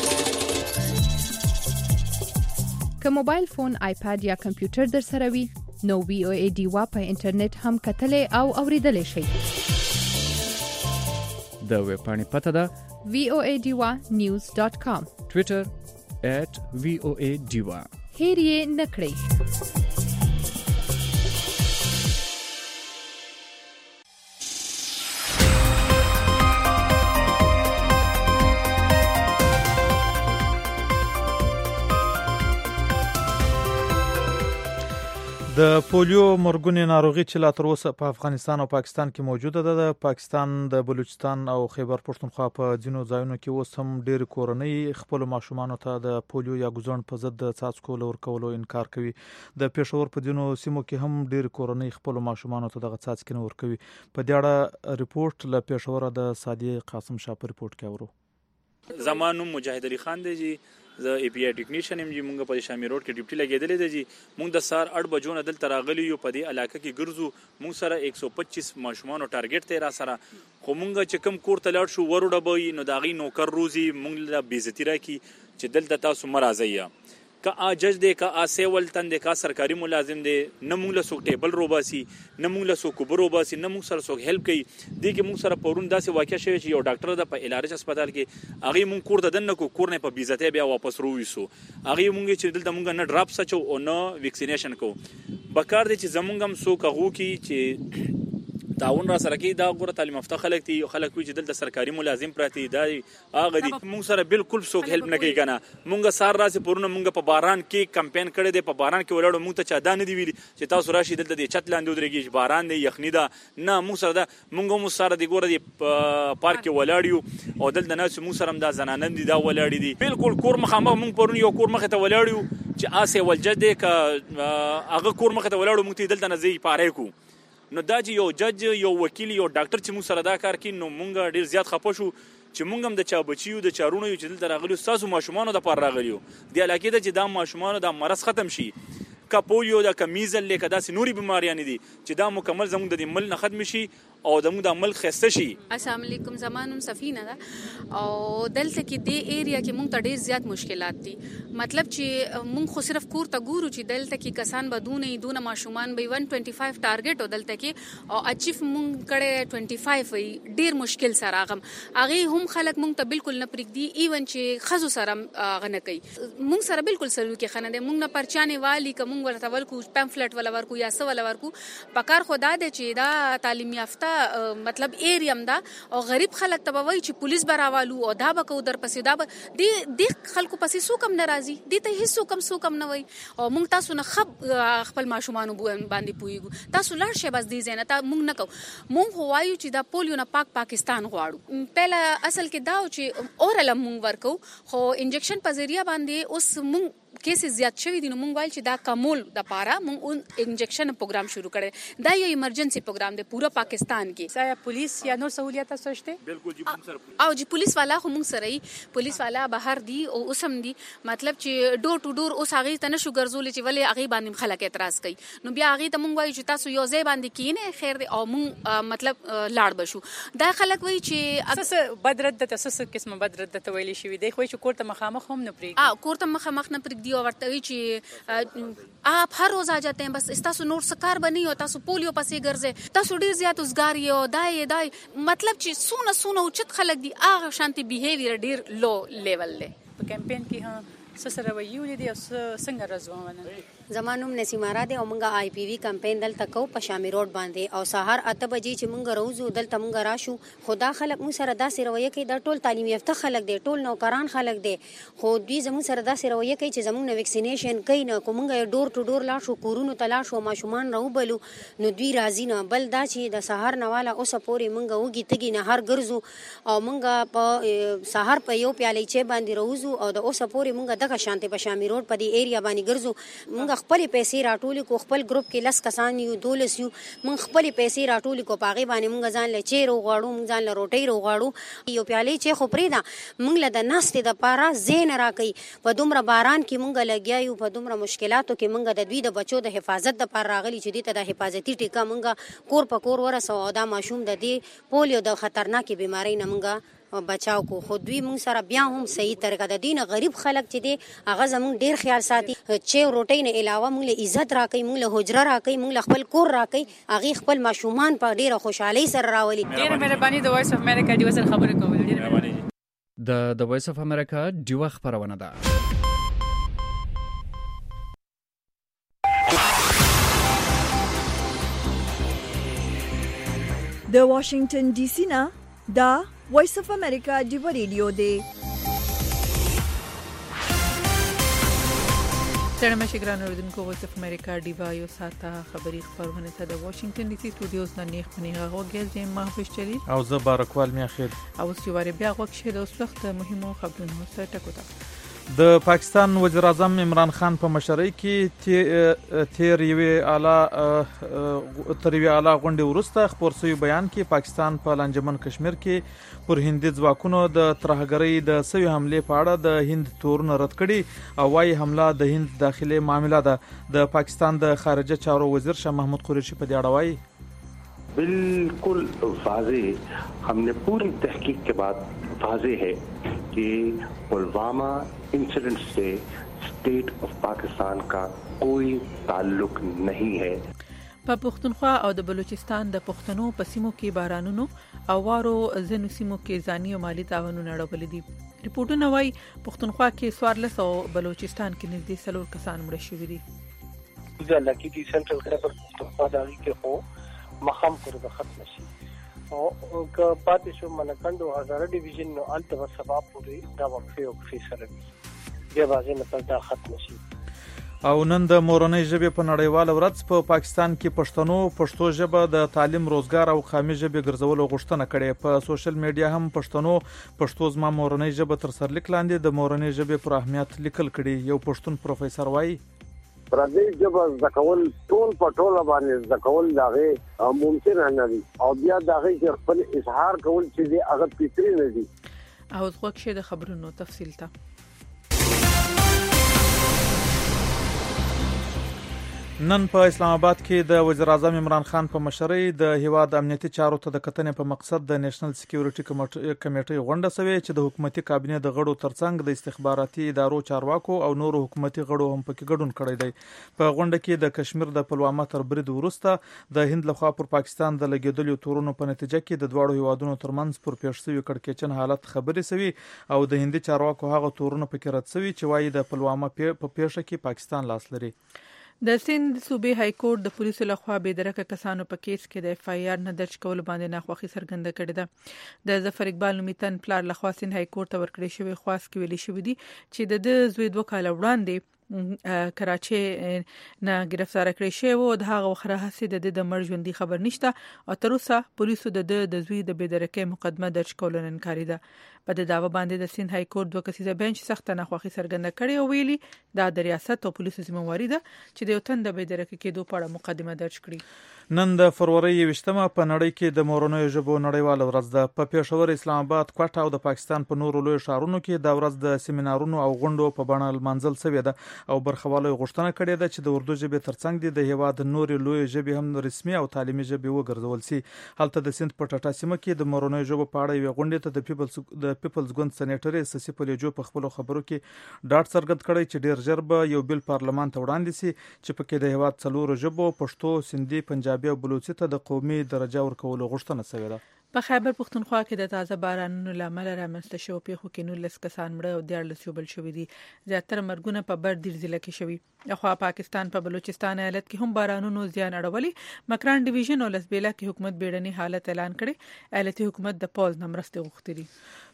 که موبایل فون، آیپاد یا کمپیوټر در سره وي نو وی او ای ډیوه په انټرنیټ هم کتلې او اوریدلې شي. د ویب پاڼې پته ده voadewa.news.com. ټویټر @voadewa. هیر یې نکړئ. د پولیو مرګونی ناروغي چې لا تر اوسه په افغانستان او پاکستان کې موجوده ده. د پاکستان د بلوچستان او خیبر پښتونخوا په ځینو ځایونو کې اوس هم ډېر کورنۍ خپل ماشومانو ته د پولیو یا ګوزڼ په ضد د څاڅکو ورکولو انکار کوي. د پېښور په ځینو سیمو کې هم ډېر کورنۍ خپل ماشومانو ته دغه څاڅکي نه ورکوي. په دې اړه ریپورت له پېښور د صادق قاسم شاه په ریپورت کې اورو. زمانو مجاهد علي خان دی ز ای پی آی ټیکنیشن ایم جی مونږ په شامي روډ کې ډیوټي لګیدلې ده جی. مونږ د سار 8 بجو نه دلته راغلی یو په دې علاقې کې ګرځو. مونږ سره 125 ماشومان ټارګټ ته را سره خو مونږ چې کم کور ته لاړ شو وروډه به نو داغي نوکر روزي مونږ له بیزتی راکی چې دلته تاسو مرزایا کا جج دې کا اسیول تند کا سرکاري ملازم دې نه مونږ له سو ټیبل روباسي نه مونږ له سو کوبر روباسي نه مونږ سره سو هیلپ کوي. دې کې مونږ سره پرون داسې واقع شوی چې یو ډاکټر د په الارج هسپتال کې هغه مونږ کور ته دنه کو کور نه په بیزته بیا واپس رويسو. هغه مونږ چې دلته مونږ نه ډراپ سچو او نه ویکسینیشن کو بکار دې چې زمونږ هم سو کغو کې چې تعاون را سره کې دا غوړه تعلیم یافته خلک دي خلک وي چې دلته سرکاري ملازم پراتی دا هغه دي مونږ سره بالکل څوک هیلپ نه کوي کنه. مونږ سار راځي پرونه مونږ په باران کې کمپاین کړی دی. په باران کې ولاړو مونږ ته چا دا نه دی ویلي چې تاسو راشي دلته د چت لاندې ودرېږي باران دی یخنی دا نه. مونږ سره دا مونږ سره دی ګوره دی پارک کې ولاړیو او دلته نه مونږ سره دا زنانه دي دا ولاړی دي بالکل کور مخامخ. مونږ پرونه یو کور مخ ته ولاړیو چې آسه ولجد ک هغه کور مخ ته ولاړو مونږ ته دلته نه زی پاره کو نو دا چې یو جج یو وکیل یو ډاکټر چې موږ سره دا کار کوي نو موږ ډیر زیات خپه شو چې موږ هم د چا بچیو د چارونو یو چې دلته راغلیو تاسو ماشومان د پاره راغلیو دی علاقې ته چې دا ماشومان د مرض ختم شي کا پولیو دا کمیزل لیکه داسې نوري بیماریاں دي چې دا مکمل زموږ د مل نه ختم شي او زموږ د عمل خسته شي. السلام علیکم. زمانم سفینه ده او دلته کې د ایریا کې مونږ ته ډیر زیات مشکلات دي. مطلب چې مونږ خو صرف کور ته ګورو چې دلته کې کسان بدونه دونه ماشومان به 125 ټارګټ او دلته کې او اچیف مونږ کړه 25 وي ډیر مشکل سره غم هغه هم خلک مونږ ته بالکل نه پرېږدي ایون چې خزو سره غنه کوي. مونږ سره بالکل سلوک خنه ده. مونږ نه پرچانه والی کوم ورته ورکو پمفلټ ولا ورکو یا څه ولا ورکو پکار خدا دې چې دا تعلیم یافته مطلب ایریم دا او غریب خلک ته وای چې پولیس براوالو او دا بکو در پسې دا د خلکو پسې سو کم ناراضي دي ته هیڅ سو کم نه وای او مونږ تاسو نه خپل ماشومان باندې پویګو تاسو لړ شي بس دي زینه تا مونږ نه کو مونږ هوایو چې دا پولیو نه پاکستان غواړو. پهله اصل کې دا چې اورل مونږ ورکو خو انجکشن په ذریعہ باندې اوس مونږ کیسز زیات شوی دي نو مونږ وایل چې دا کمول د پاره مونږ انجکشن پروګرام شروع کړی. دا یو ایمرجنسي پروګرام دی پورا پاکستان کې. سایه پولیس یا نور سہولیات سوچته بالکل جی مونږ سره او جی پولیس والا خو مونږ سره پولیس والا بهر دی او اوسم دی مطلب چې ډور ټو ډور اوس هغه ته نشو ګرځول چې ولې هغه باندې خلک اعتراض کوي نو بیا هغه ته مونږ وایو چې تاسو یو ځای باندې کینه خیر دی او مونږ مطلب لاړ بشو. دا خلک وایي چې اساس بدرد د تاسو قسمه بدرد د تویلی شوی دی خو چې کوړه مخامخ هم نه پریږدي کوړه مخامخ نه پریږدي او ورته وی چې आप हर रोज आ जाते हैं बस तاسو نور سکار بنی او تاسو پولیو پسې ګرځي تاسو ډیر زیات وزګار یو دای مطلب چې سونه اوچت خلک دي هغه شانتي بیهیویر ډیر لو لیول له په کمپاین کې ها سره ویولې دي څنګه رضوانه. زمانوم نسیمارا دی او مونږه آی پی وی کمپاین دلته کو په شامي روډ باندې او سهار 8 بجې چې مونږ روزو دلته مونږ راشو خدا خلک مو سره داسې رویه کوي دا ټول تعلیم یافته خلک دي ټول نوکران خلک دي خو دوی زموږ سره داسې رویه کوي چې زموږ ویکسینیشن کوي نه کومه ډور ټو ډور لا شو کورونو تلا شو ماشومان راوبلو نو دوی راځي نه بل دا چې د سهار نواله اوس پورې مونږ وګی تګی نه هر ګرځو او مونږ په سهار په یو پیالې چې باندې روزو او د اوس پورې مونږ دغه شانته په شامي روډ په دې ایریا باندې ګرځو. مونږ مونږ خپل پیسې راټول کو، خپل ګروپ کې 10 کسان یو 12 یو، مونږ خپل پیسې راټول کو، پاغي باندې مونږ ځان له چیرې وغواړو، مونږ ځان له روټي وغواړو، یو پیالې چې خو پرې دا مونږ له د ناستې د پاره زین راکې په دومره باران کې مونږ لګیا یو، په دومره مشکلاتو کې مونږ د دوی د بچو د حفاظت د پاره راغلي چې دې ته د حفاظتي ټیکا مونږ کور په کور ورسو او دا ماشوم د دې پولیو د خطرناکې بیماری نه مونږ بچاو کو. خو دوی مونږ سره بیا هم صحیح طریقه د دین غریب خلک چې دي هغه زمونږ ډیر خیال ساتي، چې روټۍ نه علاوه مونږ له عزت راکې، مونږ له حجره راکې، مونږ له خپل کور راکې، هغه خپل ماشومان په ډیره خوشحالي سره راولي. ډیر مهرباني د وایس اف امریکا دی وسره خبرې کوم. ډیر مهرباني. د وایس اف امریکا ډیوه خبرونه ده. د واشنگټن ډي سي نه دا وایس اف امریکا دی ریډیو دی. ستړي مشه ګران اوریدونکو، وایس اف امریکا ډیوا یو ساته خبری خبرونه ته د واشنگټن ډي سي سټوډیوز نه نیخ پنیغه وګرځي. ما خوشچلی او زه بارکوال می اخیر او سیواره بیا وګشه د اوس وخت مهمو خبرونو سره ټکوتا. د پاکستان وزیر اعظم عمران خان په مشرۍ کې تیر یوې اعلی غونډې وروسته خبر شوی بیان کې پاکستان په لانجمن کشمیر کې پر هندي ځواکونو د ترهګرۍ د سوي حمله په اړه د هند تورونه رد کړي او وايي حمله د هند داخلي معاملې ده. د پاکستان د خارجه چارو وزیر شاه محمود قریشي په دې اړه وايي बिल्कुल वाज़ेह, हमने पूरी तहकीक के बाद वाज़ेह है कि पुलवामा इंसिडेंट से स्टेट ऑफ पाकिस्तान का कोई ताल्लुक नहीं है. په پښتونخوا او د بلوچستان د پښتنو په سیمو کې بارانونو او وارو ځینو سیمو کې ځاني او مالی تاوانونه اړول دي. ریپورتونه وايي پښتونخوا کې 14 او بلوچستان کې نږدې 4 کسان مړه شوي دي. ځکه چې سنټرل خیبر پښتونخوا د اړیکې خو مخام پر د ختم شي او که پاتې شو منکندو هزاره ډیویژن نو الته سبا پوری دا وقفه او فیصله بیا باندې نه دا ختم شي. او نن د مورنۍ ژبې په نړیواله ورځ په پاکستان کې پښتو ژبه د تعلیم، روزګار او قامي ژبې ګرځولو غوښتنه کړې. په سوشل میډیا هم پښتو زما مورنۍ ژبه تر سرلیک لاندې د مورنۍ ژبې پر اهمیت لیکل کړي. یو پښتون پروفیسور وایي پردی جبه زکول ټول پټول باندې زکول داغه ممکن نه دي او بیا داغه چې خپل اظهار کول چې هغه فطری نه دي. او ځکه د خبرونو تفصیل ته نن په اسلام آباد کې د وزیر اعظم عمران خان په مشرۍ د هیواد امنیتي چارو ته د کتنې په مقصد د نېشنل سکیورټي کمیټې غونډه شوې چې د حکومتي کابینې د غړو ترڅنګ د استخباراتي ادارو چارواکو او نورو حکومتي غړو هم پکې ګډون کړی دی. په غونډه کې د کشمیر د پلوامه تر برید وروسته د هند لخوا پر پاکستان د لګیدلو تورونو په نتیجه کې د دواړو هیوادونو ترمنځ پر پیښ شوی کړکېچن حالت خبرې شوي او د هندي چارواکو هغه تورونه پکې رد شوي چې وايي د پلوامه په پیښه کې پاکستان لاس لري. د سند صوبې های کورټ د پولیسو لخوا بې درکه کسانو په کیس کې د اف آی آر نه درج کول باندې ناخوښي څرګنده کړې ده. د ظفر اقبال نومیتن پلار لخوا سند های کورټ ته ورکړې شوی خواست کې ویلي شوی دی چې د زوی 2 کال وړاندې کراچي نه گرفتار کړی شوی او د هغه وخت راهسې د مړ ژوندۍ خبر نشته او تر اوسه پولیسو د زوی د بې درکه مقدمه درج کول نه انکاري ده. په د داوا باندې د سند های کورټ 2 کسیزه بنچ سخت ناخوښي څرګنده کړې او ویلي دا د ریاست او پولیسو ذمہواری ده چې د یو تن د بې درکه کېدو په اړه مقدمه درج کړي. نن د فروری 28مه په نړۍ کې د مورنۍ ژبو نړیواله ورځ ده. په پېښور، اسلام آباد، کوټه او د پاکستان په نورو لوی ښارونو کې د ورځ د سیمینارونو او غونډو په بڼه لمانځل شوې ده او برخوالو غوښتنه کړې ده چې د اردو ژبې ترڅنګ د هیواد نورې لوی ژبې هم رسمي او تعلیمي ژبې وګرځول شي. هلته د سند په ټاټا سیمه کې د مورنۍ ژبو په اړه یو غونډه ته د پیپلز ګوند سېنیټر سسی پلیجو په خپل خبرو کې ډاټ څرګند کړی چې ډیر ژر به یو بل پارلمان ته وړاندې شي چې پکې د هیواد 4 ژبو پښتو، سندي، پنجابي او بلوچي ته د قومي درجه ورکولو غوښتنه شوې ده. په خیبر پښتونخوا کې د تازه بارانونو لامل رامنځته شوی پیښو کې 19 کسان مړه او 14 یوبل شوي دي. زیاتره مرګونه په بردیر ضلع کې شوي. خو پاکستان په بلوچستان ایالت کې هم بارانونو زیان اړولي. مکران ډیویژن او لسبیلا کې حکومت بیړني حالت اعلان کړي. ایالتي حکومت د پوز نمرسته غوښتي.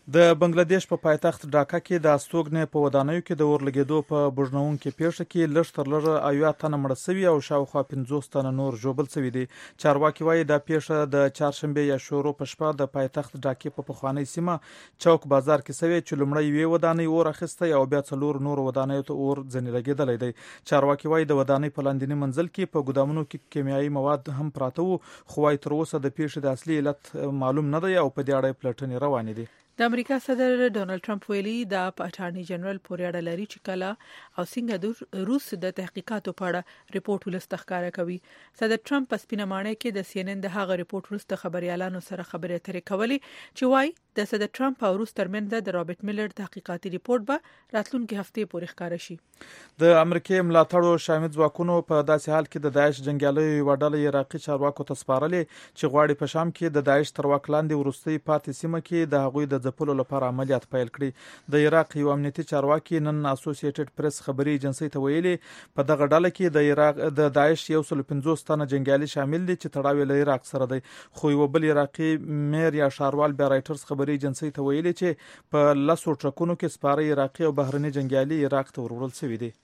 د بنگلاديش په پایتخت ډاکا کې د استوګنې په ودانیو کې د اورلګېدو په بوجنونکو پیښه کې لږ تر لږه 80 تنه مړ شوي او شاوخوا 50 تنه نور ژوبل شوي دي. چارواکي وایي دا پیښه د چهارشنبه یا شورو په شپه د پایتخت ډاکې په پخوانی سیمه چوک بازار کې شوی چې لومړی وی ودانۍ اور اخیسته او بیا څلور نور ودانیو ته اور ځنې لګېدلی دی. چارواکي وایي د ودانۍ په لاندینی منزل کې په ګودامونو کې کیمیاوي مواد هم پراته وو، خو وايي تر اوسه د پیښې د اصلي علت معلوم نه دی او په دې اړه پلټنې روانې دي. د امریکا صدر ډونالد ټرمپ ویلي دا په اټارنی جنرال پورې اړه لري چې کله او څنګه روس د تحقیقاتو په اړه ریپورت ولستخکاره کوي. صدر ټرمپ په سپینه ماڼۍ کې د سی ان ان د هغه ریپورت وروسته خبريالانو سره خبرې اترې کولې چې وايي د صدر ټرمپ او روس ترمنځ د رابرټ میلر تحقیقاتي ریپورت به راتلونکي هفته پورې ښکاره شي. د امریکای ملاتړو شامل ځواکونو په داسې حال کې د داعش جنگیالیو وډاله عراقي چارواکو ته سپارلې چې غواړي په شام کې د داعش تر واک لاندې ورستۍ پاتې سیمه کې د هغوی د ځپلو لپاره عملیات پیل کړي. د عراق یو امنیتي چارواکي نن اسوسییټډ پریس خبري ایجنسی ته ویلي په دغه ډله کې د عراق د داعش 150 تنه جنگیالي شامل دي چې تړاو له عراق سره دی. خو یو بل عراقي میر یا شاروال بیا رایټرز خبري ایجنسی ته ویلي چې په لاسو ټرکونو کې سپاره عراقي او بهرني جنگیالي عراق ته ورول شوي دي.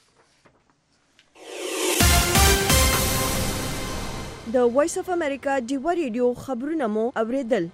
د وایس اف امریکا ډیوا ریډیو خبرونه مو اوریدل.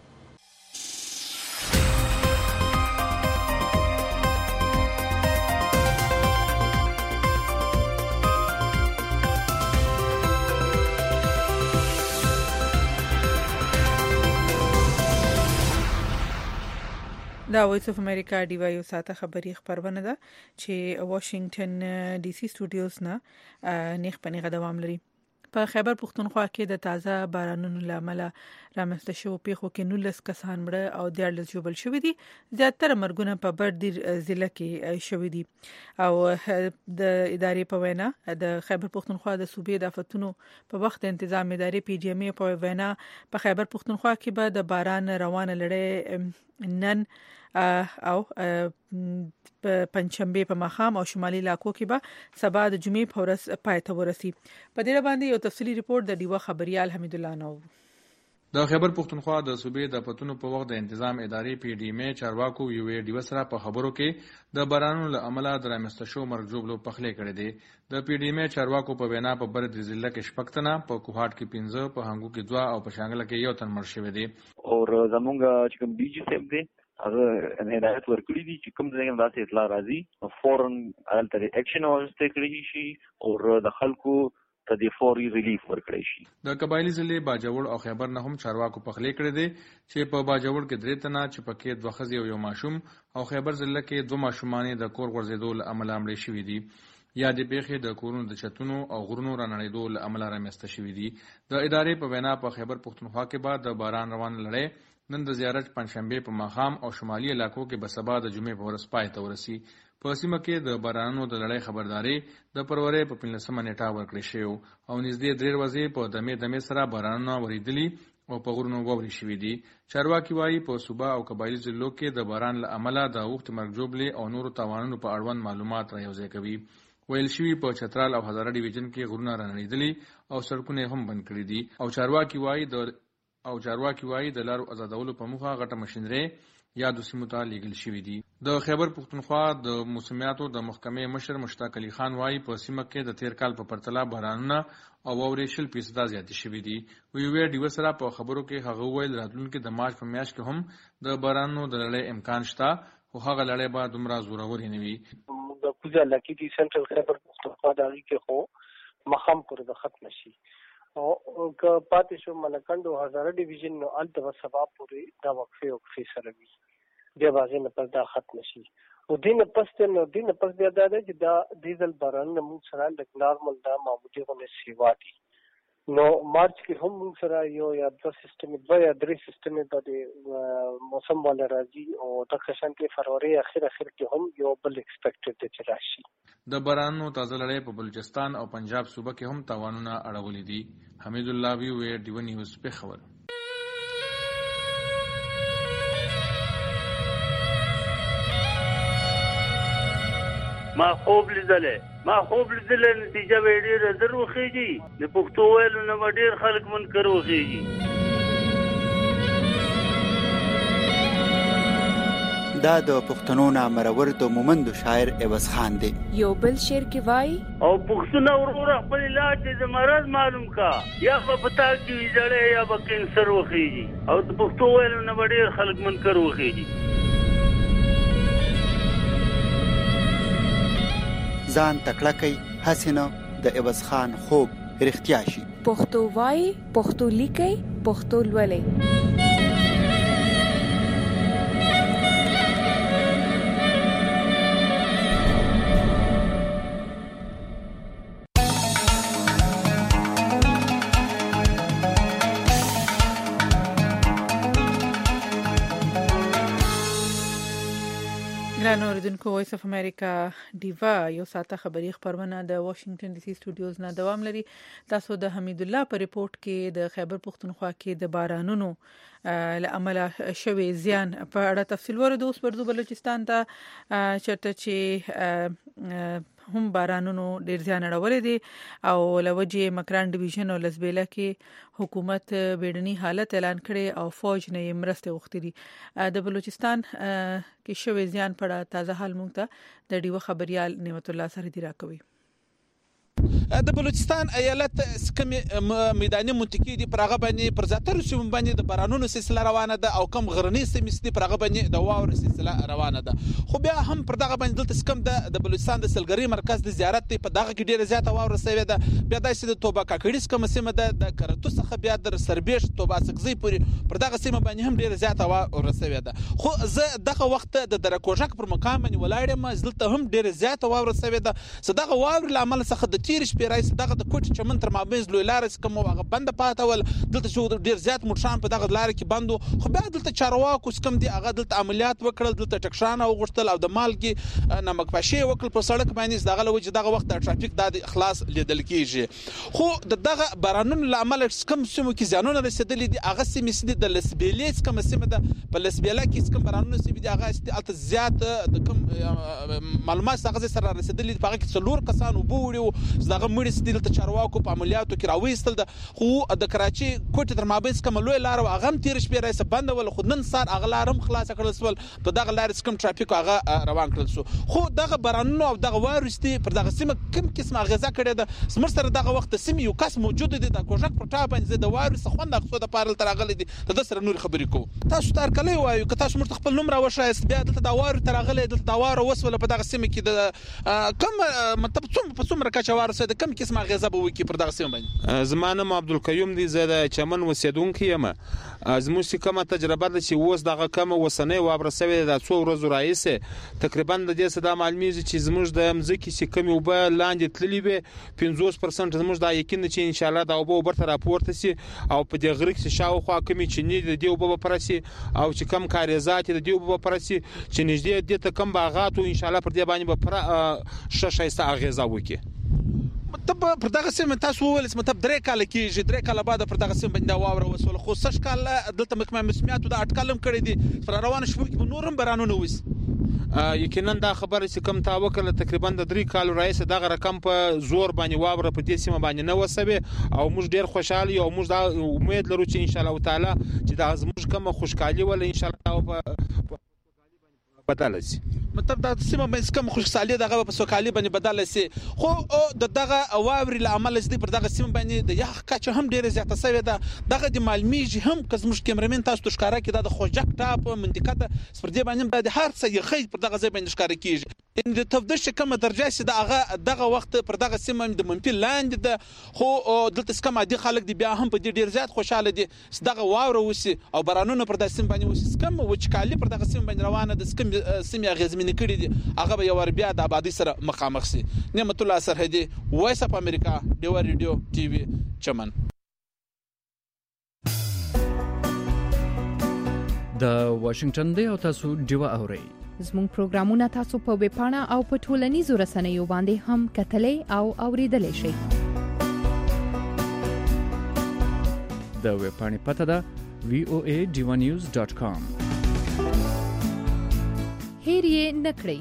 دا وایس اف امریکا ډیوا یو ساته خبری خبرونه ده چې واشنگټن ډي سي سټوډیوز نه نیخ پنیغه دوام لري. په خیبر پختونخوا کې د تازه بارانونو لامل رامنځته شوو پیښو کې 19 کسان مړه او 14 ژوبل شوي دي. زیاتره مرګونه په بردیر ضلع کې شوي دي او د ادارې په وینا د خیبر پختونخوا د صوبې د آفتونو په وخت تنظیم ادارې پی ډی ام ای په وینا په خیبر پختونخوا کې به د باران روانه لړۍ نن او پنځشنبه په ماښام او شمالي علاقو کې به سبا د جمعې په ورځ پای ته ورسي. په دې باندې یو تفصیلی ریپورت د ډیوا خبريال حمید الله نو. د خیبر پختونخوا د صوبې د پتونو په وخت د تنظیم ادارې پی ډی ام ای چارواکو یو ډیوا سره په خبرو کې د بارانونو له امله د رامنځته شو مرګ جوړلو پخلې کړې دي. د پی ډی ام ای چارواکو په وینا په بر د ضلع کې شپږتنه، په کوهاټ کې 15، په هنګو کې 2 او په شانګله کې 1 تن مړ شوی دي. او زمونږ چې کوم ډي جی سیب دی هغه هدایت ورکړي دي چې کوم ځای کې داسې اطلاع راځي فورن الټری اکشن واغسته کړی شي او د خلکو ته د فوري ریلیف ورکړي شي. د قبایلی ضلع باجوړ او خیبر نه هم چارواکو پخلې کړې دي چې په باجوړ کې 3 تنه چې پکې 2 ښځې او 1 ماشوم او خیبر ضلع کې 2 ماشومان د کور ورزیدو له امله مړ شوي دي. یا د پیښې د کورونو د چتونو او غرونو رانړېدو له امله رامنځته شوي دي. د ادارې په وینا په خیبر پختونخوا کې بعد د باران روان لړۍ نن د زیارت پنځشنبه په ماښام او شمالي علاقو کې به سبا د جمعې په ورځ پای ته ورسي. په سیمه کې د بارانونو د لړۍ خبرداري د پرورې په 15 نیټه ورکړې شوی او نږدې 3 ورځې په دمه سره بارانونه وریدلي او په غرونو ووري شوي دي. چارواکي وایي په صوبه او قبایلی ضلعو کې د باران له امله د وخت مرګ جوړلې او نورو تاوانونو په اړوند معلومات رايوځای کوي. ویل شوی په چترال او هزاره ډیویژن کې غرونه رانړېدلي او سړکونه هم بند کړي دي او چارواکي وایي د لارو آزادولو په موخه غټه ماشينري یا د سیمو ته لیږل شوی دي. د خیبر پختونخوا د موسمیاتو د محکمې مشر مشتاق علي خان وایي په سیمه کې د تیر کال په پرتله بارانونه او اورې 0% زیات شوي دي. وی ډیو سره په خبرو کې هغه ویل راتلونکي د مارچ په میاشت کې هم د بارانونو د لړۍ امکان شته او هغه لړۍ به دومره زورور نه وي. د کوزه لکه دي سنټرل خیبر پختونخوا د اړیکې خو مخام پر د ختم شي او که پاتې شو ملکندو هزاره ډیویژن نو الته سبا پورې دا وقفه سره وي بیا باغې نه پر دا ختم شي او دین پس بیا دا چې دا ډیزل باران نو سره د نارمل دا معمولی غو نه سیوا دي نو مارچ کې هم موږ سره یو یا 2 سیستم 2 یا 3 سیستم باندې موسم باندې راځي او د خشن کې فروری اخر کې هم یو بل ایکسپیکټډ دی چې راشي. د بارانونو تازه لړۍ په بلوچستان او پنجاب صوبه کې هم تاوانونه اړولې دي. حمید الله وی ډیو نیوز په خبر. ما خوب لیدلې نتیجه به ډېره در وخیږي د پښتو ویلو نه ډېر خلک منکر وخیږي. دا د پښتنو نامرور د مومندو شاعر عوض خان دی. یو بل شعر کې وای او پښتون ورور خپل علاج د مرض معلوم کا یا په پتا کې ویځړې یا په کینسر وخیږي او د پښتو ویل نه ډېر خلک منکر وخیږي. ځان تکړه کوي حسینه د عوض خان خوب رښتیا شي. پښتو وای پښتو لیکي پښتو لولي. ګرانو اوریدونکو وایس اف امریکا دیوا یو ساته خبری خبرونه د واشنگټن ډي سي سټوډیوز نه دوام لري. تاسو د حمید الله په ریپورت کې د خیبر پختونخوا کې د بارانونو لامل شوی زیان په اړه تفصیل ورته اوس پردو بلوچستان ته چرته چې هم بارانونو ډیر زیان اړولې دي او لوجه مکران ډیویژن او لزبیلا کې حکومت بیړنی حالت اعلان کړي او فوج نه مرسته وغوښتي دي. د بلوچستان کې شوی زیان په اړه تازه حال مونږ ته د ډیو خبريال نعمت الله سره دی راکوي. د بلوچستان ایالت سکم میداني منطقې دی پرغه باندې پر زاتر سیمه باندې د بارانونو سلسله روانه ده او کم غرنۍ سیمې دي پرغه باندې د واورو سلسله روانه ده. خو بیا هم پر دغه باندې دلته سکم د بلوچستان د سلګری مرکز د زیارت په دغه کې ډیره زیاته واورو سوي ده. بیا د توبه کاکړیس کوم سیمه ده د کرتو څخه بیا د سربېش توبه سکزي پورې پر دغه سیمه باندې هم ډیره زیاته واورو سوي ده. خو زه دغه وخت د درکوژک پر مقام باندې ولاړم دلته هم ډیره زیاته واورو سوي ده. صدغه واورو لامل څخه د تیر شپې راځي دغه د کوټ چمن تر مابینځ لوی لار کوم هغه بند پاتول دلته شو ډیر زیات موټران په دغه لار کې بندو. خو بیا دلته چارواکو کوم دي هغه دلته عملیات وکړل دلته ټکشان او غشتل او د مالګي نمک پاشي وکړل په سړک باندې دغه لوجه دغه وخت د ټرافیک د اخلاص لیدل کیږي. خو دغه بارانونو لامل کوم سیمو کې ځانونه رسیدلې دي هغه سیمې د لسبیلیس کوم سیمه ده په لسبیلا کې کوم بارانونو سیمې دي هغه الته زیات د کوم معلومات هغه سره رسیدلې په هغه کې څلور کسان وبوړي دغه مړي دلته چارواکو په عملیاتو کې راوېستل ده. خو د کراچي کوټ تر مابینځ کوم لوی لار او هغه تیر شپې راځي بندول خو نن سار هغه لارم خلاص کړل سول په دغه لار کوم ټرافیک هغه روان کړل سو. خو دغه بارانونو او دغه وارستي پر دغه سیمه کوم قسمه غذا کړي ده سمر سره دغه وخت سیمه یو کس موجود دي د کوژک پر ټاپ باندې د وارس خوند اخصو د پارل ترغلي دي د سره نور خبرې کو تاسو تر کله وایو که تاسو مرته خپل نوم راوښایست بیا دلته د وار ترغلي د وار وسوله په دغه سیمه کې د کم مطلب څومره کچوار سره د کم قسمه غذا به وکي پر دغه سیمه باندې. زمانه عبدالقیوم دی زه د چمن وسیدونکو یم. زموږ کومه تجربه ده چې اوس دغه کومه وسنۍ وابرسوي د څو ورځې راځي تقریبا د دې صدا معلومیږي چې زموږ د مزکی چې کمی وبه لاندې تللی به 50% زموږ د یقین چې ان شاء الله دا وبه برته راپورته سي او په دې غریق چې شاوخوا کمی چې نه د دې وبه پرسي او چې کم کاریزات د دې وبه پرسي چې نږدې د کم باغات او ان شاء الله پر دې باندې به پر شایسته اغیزه وکي. مطلب پر دغه سیمه تاسو ول اسمه تب درې کال کېږي درې کال بعد پر دغه سیمه باندې واوره وسول خو سش کال دلته مکمه مسمیات د اټکلم کړی دي پر روان شپو کې نورم برانونه وس. یقینا دا خبره چې کم تا وکړه تقریبا د 3 کال رئیس دغه رقم په زور باندې واوره په دې سیمه باندې نه وسوي او موږ ډیر خوشاله یو موږ دا امید لرو چې ان شاء الله تعالی چې دا زموږ کومه خوشحالي ول ان شاء الله بدل شي. مطلب دا سیمه باندې کوم خوشحالي دغه په سوکالي باندې بدل شي. خو دغه واوري لامل چې پر دغه سیمه باندې د یخ کچ هم ډیره زیاته سوي ده دغه د مالمیږي هم کزمش کیمرمن تاسو ښکارا کې د خوجک ټاپ منطقه ته پر دې باندې د هر څه یخي پر دغه ځای باندې ښکارا کیږي. ان د تفدش کومه درجه چې دغه وخت پر دغه سیمه د منفي لاندې ده. خو دلته کوم عادي خلک دی بیا هم په دې ډیر زیات خوشاله دي دغه واوره وسی او بارانونه پر دغه سیمه باندې وسی کوم وچکالي پر دغه سیمه باندې روانه ده سیمه غزمینه کړي دي هغه به یو بیا د آبادی سره مخامخ سي. نعمت الله سرحدي وایس اف امریکا دیو ریډیو ټي وي چمن. د واشنگټن دی او تاسو دیو اوري زموږ پروګرامونه تاسو په ویب پاڼه او په ټولنیزو رسنیو باندې هم کتلې او اوریدلې شئ. د ویب پاڼې پته ده voadivanews.com. هیر یې نکړئ.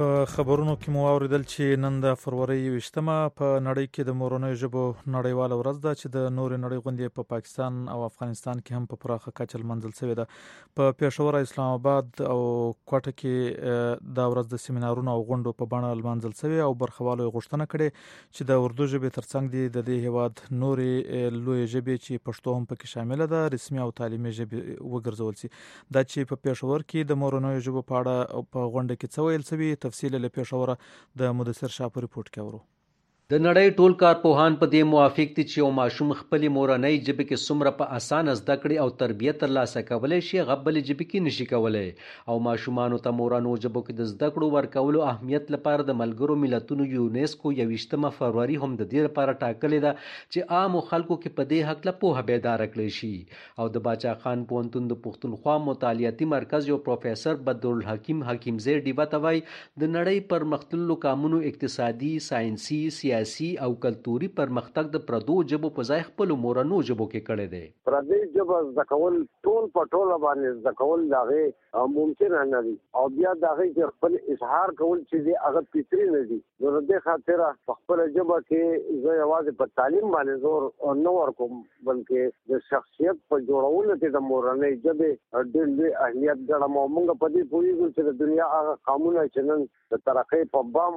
په خبرونو کې مو اوریدل چې نن د فروری 28مه په نړۍ کې د مورنۍ ژبو نړیواله ورځ ده چې د نور نړۍ غونډې په پاکستان او افغانستان کې هم په پراخه کچه منځل شوې ده. په پېښور، اسلام آباد او کوټه کې د ورځ د سیمینارونو او غونډو په بڼه منځل شوې او برخوالو غوښتنه کړې چې د اردو ژبې ترڅنګ د دې هیواد نورې لوی ژبې چې پښتو هم پکې شامل ده رسمي او تعلیمي ژبې وګرځول شي. دا چې په پېښور کې د مورنۍ ژبو په اړه په غونډه کې څه ویل شوی تفصیل له پېښوره د مدثر شاه په ریپورت کې اورو. د نړۍ ټول کارپوهان په دې موافق دي چې یو ماشوم خپل مورنۍ ژبه کې څومره په اسانه زده کړې او تربیت ترلاسه کولای شي هغه بل ژبه کې نشي کولای او ماشومانو ته مورنۍ ژبه کې د زده کړو ورکولو اهمیت لپاره د ملګرو ملتونو یونیسکو 28 فروری هم د دې لپاره ټاکلې ده چې عام خلکو کې په دې حق له پوهه بیدار کړي شي او د باچا خان پوهنتون د پښتونخوا مطالعاتي مرکز یو پروفیسور بدرالحکیم حکیمزی ډیبه توای د نړۍ پرمختللو قانونو اقتصادي ساينسي سیاسي او کلتوري پرمختګ د پردو ژبو په ځای خپل مورنۍ ژبو کې کړی دی. پردي ژبه زده کول ټول په ټوله باندې زده کول دغه ممکن نه دي او بیا دغه چې خپل اظهار کول چې هغه فطري نه دي. نو د خاطر خپل ژبه کې زه یوازې په تعلیم باندې زور نه ورکوم بلکې د شخصیت په جوړولو کې د مورنۍ ژبې ډېر لوی اهمیت ګڼم. موږ په دې پوهیږو چې د دنیا هغه قانونونه چې نن د ترقۍ په بام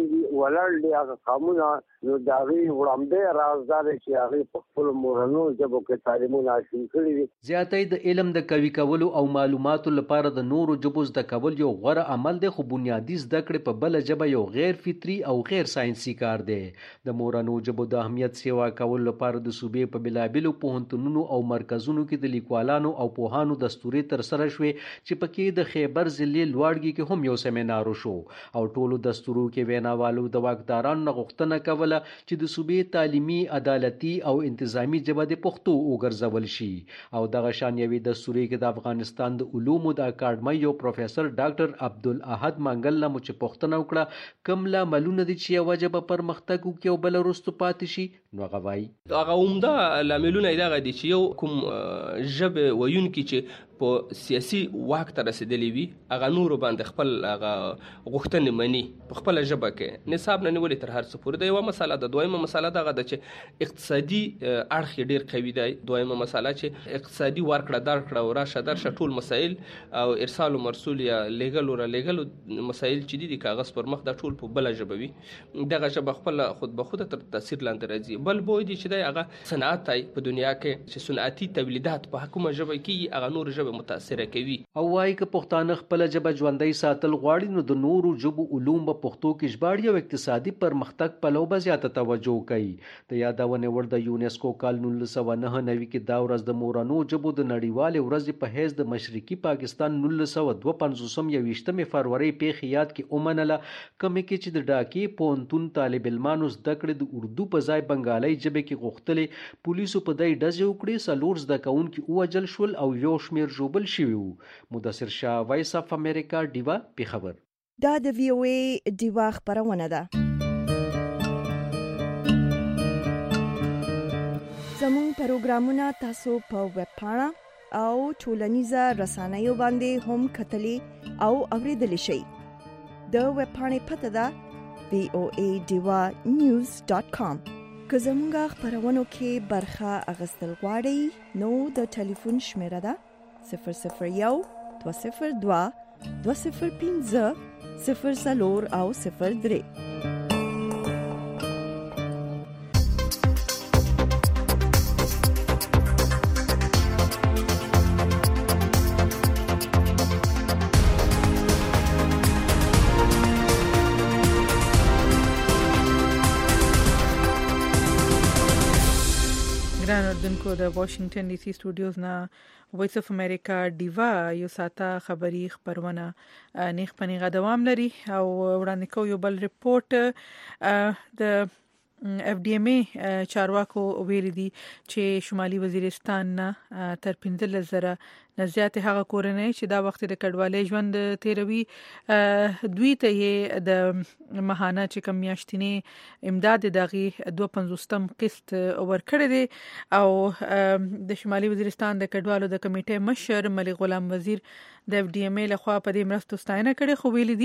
ولاړ دي هغه قانونونه نو دا غي وړاندې رازدار چې هغه په خپل مورنۍ ژبه کې تعلیمونه حاصل کړي دي. زیاتې د علم د قوي کولو او معلوماتو لپاره د نورو ژبو زده کول یو غوره عمل دی خو بنیادی زده کړې په بل ژبه یو غیر فطري او غیر ساينسي کار دی. د مورنۍ ژبو د اهمیت سیوا کول لپاره د صوبې په بلابلو پوهنتونونو او مرکزونو کې د لیکوالانو او پوهانو دستوري تر سره شوې چې پکې د خیبر ضلع لوړګي کې هم یو سیمینار شو او ټولو دستورو کې ویناوالو د واکدارانو غوښتنه کوله چې د صوبې تعلیمي عدالتي او انتظامی ژبه د پښتو وګرځول شي او دغه شان یوې دستوري کې د افغانستان د علومو د اکاډمۍ یو پروفیسور ډاکټر عبدالاحد منګل نه چې پوښتنه وکړه کوم لاملونه دي چې یو ژبه پرمختګ وکړي او بل وروسته پاتې شي نو هغه وایي هغه عمده لاملونه دغه دي چې یو کوم ژبه ویونکي چې په سیاسي واک ته رسیدلی وي هغه نور باندې خپل هغه غوښتنې مني په خپل ژبه کې نصاب نه نیولې تر هر څه پورې د یو مسله د دویمه مسله دغه د چې اقتصادي اړخ ډیر قوي دی. دویمه مسله چې اقتصادي ورکړه درکړه او راشه درشه ټول مسایل او ارسال او مرسول یا لیګل مسایل چې دي کاغذ پر مخ د ټول په بل ژبه وي دغه ژبه خپل خود به خود تر تاثیر لاندې راځي. بل بوی دي چې هغه صنعت په دنیا کې چې صنعتي تولیدات په حکومت ژبه کې هغه نور متاثر کوي او وايي که پښتانه خپل ژبه ژوندۍ ساتل غواړي نو د نورو ژبو علوم په پښتو کې ژباړي او اقتصادي پرمختګ په لور به زیاته توجه کوي. د یادونه ور د یونیسکو کال 1999 کې دا ورځ د مورنۍ ژبو د نړیوال ورځ په حیث د مشرقي پاکستان 1952 فروری په یاد کې اومنله کوم کې چې د ډاکې پونتون طالب علمانو زده کړې د اردو په ځای بنگالۍ ژبه کې غوښتلې پولیسو په دای ډزې وکړې سلور زده کوونکي اوجل شول او یو شمیر ژوبل شوی وو. مدثر شاه وایس اف امریکا ډیوا پیښور. دا د وی او ای ډیوا خبرونه ده. زموږ پروګرامونه تاسو په ویب پاڼه او ټولنیزه رسنیو باندې هم کتلی او اوریدلی شئ. د ویب پاڼې پته ده voadiwanews.com. که زموږ خبرونو کې برخه اخیستل غواړئ نو د ټلیفون شمیره ده 001-202-205-0 او 03. ګران اردوونکو د واشنگټن ډي سي سټوډیوز نه وایس اف امریکا ډیوا یو ساته خبری خبرونه نیخ پنیغه دوام لري او وړاندې کو یو بل ریپورت د اف ډي ام ای چارواکو ویل دي چې شمالي وزیرستان نه تر 15,000 نه زیات هغه کورنۍ چې دا وخت د کډوالۍ ژوند تیروي دوی ته د ماهانه چې کم میاشتنی امداد دغه 250م قسط ورکړی دی او د شمالي وزیرستان د کډوالو د کمیټې مشر ملک غلام وزیر د اف ډي ام ای لخوا په دې مرستو ستاینه کړې خو ویل دي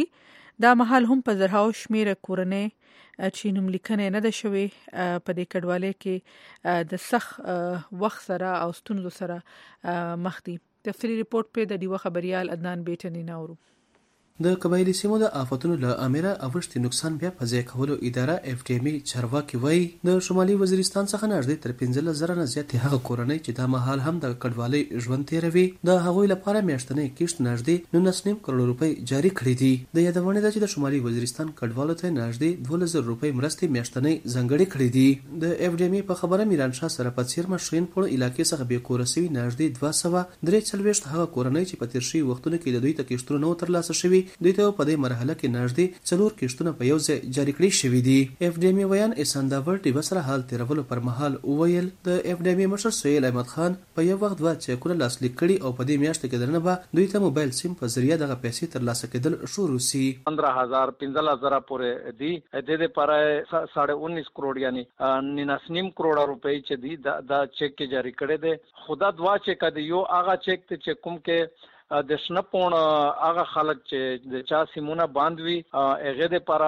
دا مهال هم په زرهاو شمېر کورنۍ چې نوم لیکنه نه ده شوې په دې کډوالۍ کې د سخت وخت سره او ستونزو سره مخ دي. تفصیلی ریپورت په د ډیوه خبريال عدنان بیٹنی ناورو. د قبایلی سیمو د آفتونو له امله اوښتي نقصان بیا په ځای کولو اداره اف ټي ام چارواکي وایي د شمالي وزیرستان څخه نږدې تر 15,000 نه زیات هغه کورنۍ چې دا مهال هم د کډوالۍ ژوند تیروي د هغوی لپاره میاشتنۍ کښت نږدې 19.5 کروڑ روپۍ جاري کړي دي. د یادونه ده چې د شمالي وزیرستان کډوالو ته نږدې 12,000 روپۍ مرستې میاشتنۍ ځانګړې کړي دي. د اف ډي ام په خبره میرانشاه سره په څیرمه شین پړو علاقې څخه به کور شوي نږدې 243 هغه کورنۍ چې په تیر شوي وختونو کې د دوی ته کښتونه نو ترلاسه شوي دوی ته په دې مرحله کې نږدې 4 کښتونه په یو ځای جاري کړي شوي دي. اف ډي ام ویان اسانداور ټي سره حال تیرولو پر مهال وویل د اف ډي ام مشر سهیل احمد خان په یو وخت دوه چیکونه لاسلیک کړي او په دې میاشت کې درنه به دوی ته موبایل سیم په ذریعہ دغه پیسې ترلاسه کېدل شروع شي. 15,000 15,000 پورې دي د دې لپاره 19.5 کروڑ یعنی 19.5 کروڑ روپۍ چې دي دا چیک کې جاری کړي دي. خدا دوا چیک دی یو هغه چیک ته چې کوم کې د شنپون هغه خلک چې د چا سیمونه باندوي هغه د لپاره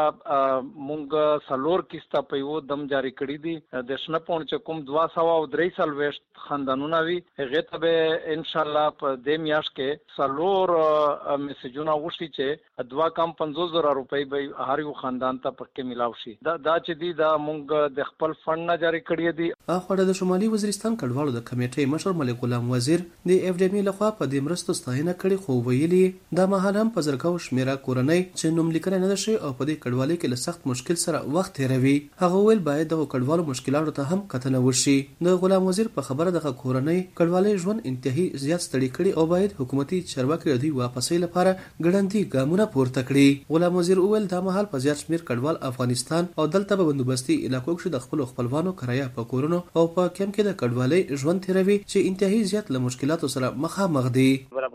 مونږ سلور کیسه په یو دم جاری کړی دي. د شنپون چې کوم 243 خاندانونه وي هغه ته به ان شاء الله په دې میاشت کې سلور میسجونه وشي چې 2.50,000 روپۍ به هر یو خاندان ته پکې ملاوي شي. دا چې دي دا مونږ د خپل فند نه جاری کړی دي. اخوړه د شمالي وزیرستان کډوالو د کمیټې مشر ملک غلام وزیر د اف ډي ام لخوا په دې مرستو ستاینه کړي خو ویلي دا مهال هم په زرګاو شمیره کورنۍ چې نوم لیکنه نه شي او په دې کډوالۍ کې له سخت مشکل سره وخت تیروي. هغه ویل باید د کډوالو مشکلاتو ته هم کتنه وشي. د غلام وزیر په خبره دغه کورنۍ کډوالۍ ژوند انتهایی زیات ستړي کړي او باید حکومتي چارواکي دوی واپسې لپاره ګړندي ګامونه پورته کړي. غلام وزیر ویل دا مهال په زیات شمیر کډوال افغانستان او دلته په بندوبستي علاقو کې د خپل خپلوانو کرایه په کورونو او په کم کې د کډوالۍ ژوند تیروي چې انتهایی زیات له مشکلاتو سره مخامخ دي.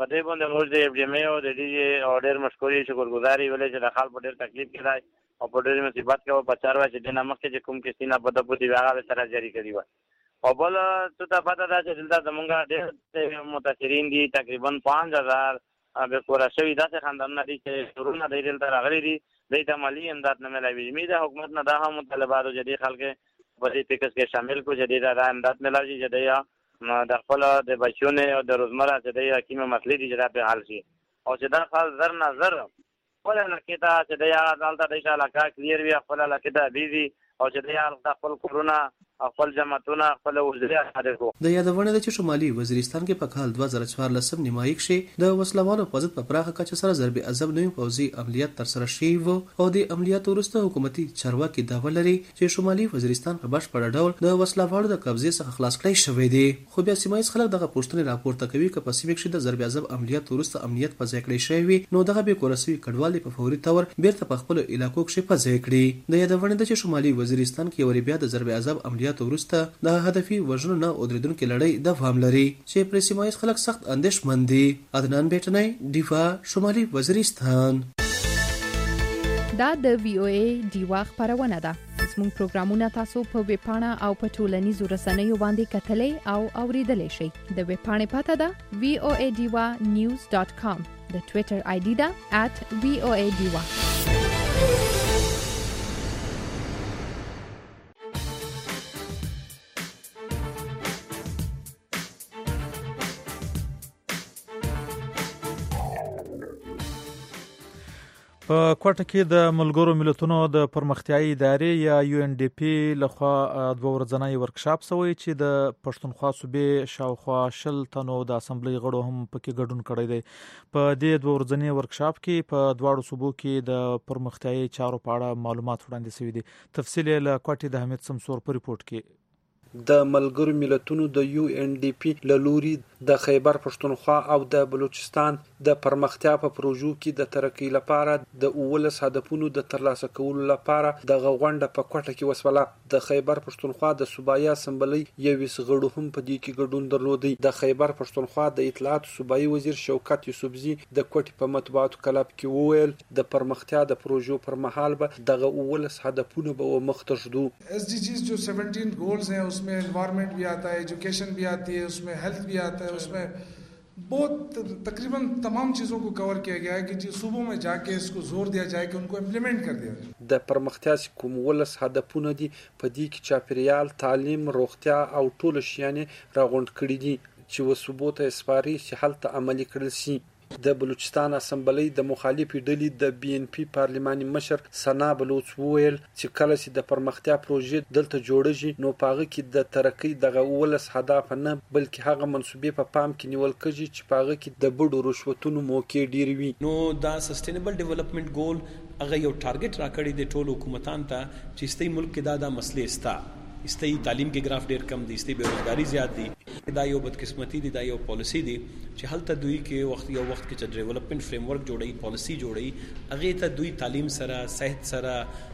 د اف ډي ام او د دې اورډر مشکوري شکرګزاري ولې چې د خلکو ډېر تکلیف کړای او په ډېر مصیبت کې په چاروا چې د نامه کې کوم کې سینا په دغه دی هغه سره جاری کړی و. او بل څه ته پته ده چې دلته زمونږ ډېر متاثرین دي تقریبا 5,000 به کورا شوی داسې خاندانونه دي چې شروع د دلته راغلي دي د مالی امداد نه ملوي. می د حکومت نه دا هم مطالبات جدي خلک په دې پیکج کې شامل کو چې د امداد ملوي چې د د خپل د بچونه او د روزمره چې د حکیمه مسلې دي چې دا په حل شي او چې دا خاص زر نظر خپل لکه چې د عدالت د علاقه کلیر وي خپل لکه بيزي او چې د خپل کورونا خپل جماعتونه خپل وزري حاضر د یادونه ده چې شمالي وزیرستان کې په کال 2014 نیمایي کې د وسلوالو په ضد په پراخه کچه سره ضرب عذاب نوي پوځي عملیات تر سره شوي وو او د عملیاتو وروسته حکومتي چارواکي دعوه لري چې شمالي وزیرستان په بشپړ ډول د وسلوالو د قبضې څخه خلاص کړی شوی دی. خو بیا سیمایي خلک دغه پوښتنې راپورته کوي چې په سیمه کې د ضرب عذاب عملیات وروسته امنیت په ځای کړی شوی نو دغه به کورسوي کډوالي په فوري تور بیرته په خپل علاقو کې په ځای کړی. د یادونه ده چې شمالي وزیرستان کې ور بیا د ضرب عذاب عملیات وروسته د هدفي وژنو نه اوریدونکو لړۍ دوام لري چې پر سیمایي خلک سخت اندېښمن دي. عدنان بیٹنی دیوا شمالي وزیرستان. دا د وی او ای دیوا خبرونه ده. زموږ پروګرامونه تاسو په ویب پاڼه او په ټولنیزو رسنیو باندې کتلې او اوریدلې شئ. د ویب پاڼې پته ده voadiwa.news.com. د ټوئیټر آی ډي ده @voadiwa. په کوټه کې د ملګرو ملتونو د پرمختیايي ادارې یا یو ان ډي پی لخوا دوه ورځنی ورکشاپ شوی چې د پښتونخوا صوبې شاوخوا 10 تنو د اسمبلی غړو هم پکې ګډون کړی دی. په دې دوه ورځنی ورکشاپ کې په دواړو صوبو کې د پرمختیايي چارو په اړه معلومات وړاندې شوي دي. تفصیل له کوټې د حمید سمسور په ریپورت کې. د ملګرو ملتونو د یو ان ډي پی لوري د خیبر پښتونخوا او د بلوچستان د پرمختیا په پروژو کې د ترقی لپاره د 19 هدفونو د ترلاسه کولو لپاره د غونډه په کوټه کې وسوله. د خیبر پښتونخوا د صوبایي اسمبلی یو غړو هم په دې کې ګډون درلودي. د خیبر پښتونخوا د اطلاعات صوبایي وزیر شوکت یوسفزي د کوټې په مطبوعاتو کلب کې وویل د پرمختیا د پروژو پر مهال به د 19 هدفونو به مخته شدو. SDGs जो 17 गोल्स हैं उसमें एनवायरनमेंट भी आता है, एजुकेशन भी आती है, उसमें हेल्थ भी आता है, उसमें बहुत तकरीबन तमाम चीज़ों को कवर किया गया है कि जो सूबों में जाके इसको जोर दिया जाए कि उनको इम्प्लीमेंट कर दिया जाए. د پرمختیا کوم ولس هدفونه دي په دې کې چاپیریال، تعلیم، روغتیا او ټول شیانې راغونډ کړي دي چې وسوبو ته اسپاري چې هلته عملي کړل شي. د بلوچستان اسمبلی د مخالفې ډلې د بي ان پی پارلماني مشر سنا بلوچ وویل چې کله چې د پرمختیا پروژې دلته جوړیږي نو پاغه کې د ترقۍ دغه ولس هدف نه بلکې هغه منسوبې په پام کې نیول کېږي چې پاغه کې د بډو رشوتونو موقع ډیر وي. نو دا سستینبل ډیولپمنٹ ګول هغه یو ټارګټ راکړی دی ټولو حکومتان ته چې ستې ملک کې دا مسلې ستا استې تعلیم کې گراف ډیر کم دي، استې بیروزګاری زیات دي، دا یو بدقسمتی دي، دا یو پالیسی دي چې هلته دوی کې وخت کې چې ډیولپمنٹ فریم ورک جوړي، پالیسی جوړي، هغه ته دوی تعلیم سره، صحت سره،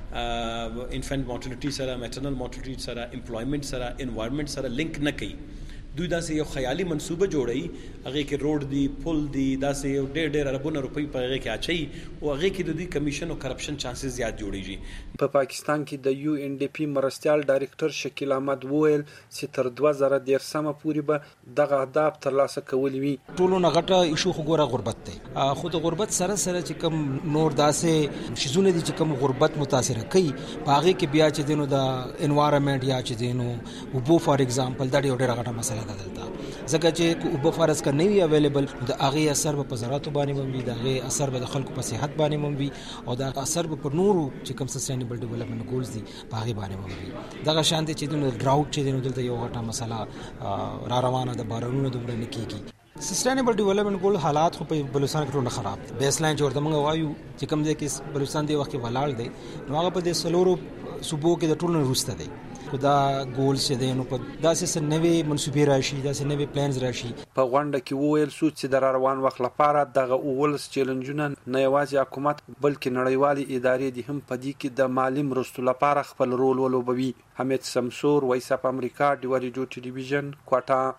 انفانټ مورټیلیټي سره، میټرنل مورټیلیټي سره، امپلویمنٹ سره، انوایرنمنت سره لینک نه کوي. دوی داسې یو خیالي منصوبه جوړي، هغه کې روډ دی، پل دی، داسې یو ډېر اربونه روپۍ په هغه کې اچي او هغه کې د دوی کمیشن او کرپشن چانسز زیات جوړیږي. په پاکستان کې د یو ان ډي پی مرستيال ډایریکټر شکیل احمد وویل چې تر 2013 پورې به دغه اهداف ترلاسه کول وي. ټولو نه غټه ایشو خو ګوره غربت دی. خو د غربت سره چې کوم نور داسې شیزونه دي چې کوم غربت متاثر کوي، په هغه کې بیا چې دینو د انوایرنمنت یا چې دینو وبو فار ایگزامپل دا ډېره غټه مسله دلته ځکه چې وبو فارس کا نه وی اویلیبل د هغه اثر په زراعت باندې مونږ د هغه اثر په خلکو په صحت باندې مونږ او د اثر په نورو چې کوم سستینبل ډیولپمنٹ ګولز دي په هغه باندې مونږ دغه شان دي چې د ډراوټ چې دلته یو غټه مسله را روانه د بارانونو دومره نه کیږي. سستینبل ډیولپمنٹ ګول حالات خو په بلوچستان کې ټول خراب دي. بیس لاین جوړ د مونږ وایو چې کوم ځای کې بلوچستان دی وخت ولاړ دی نو هغه په د سلورو صوبو کې د ټولو وروسته دی. خدا ګول څه دی نو په داسې نوې منسوبې راشي، داسې نوې پلانز راشي. په غونډه کې وویل شو چې د روان وخت لپاره دغه اولس چیلنجونه نه یوازې حکومت بلکې نړیوالې ادارې دي هم په دې کې د مالی مرستو لپاره خپل رول ولوبوي. حمید سمسور، وایس اف امریکا، ډیو ریډیو ټلویزیون، کوټا.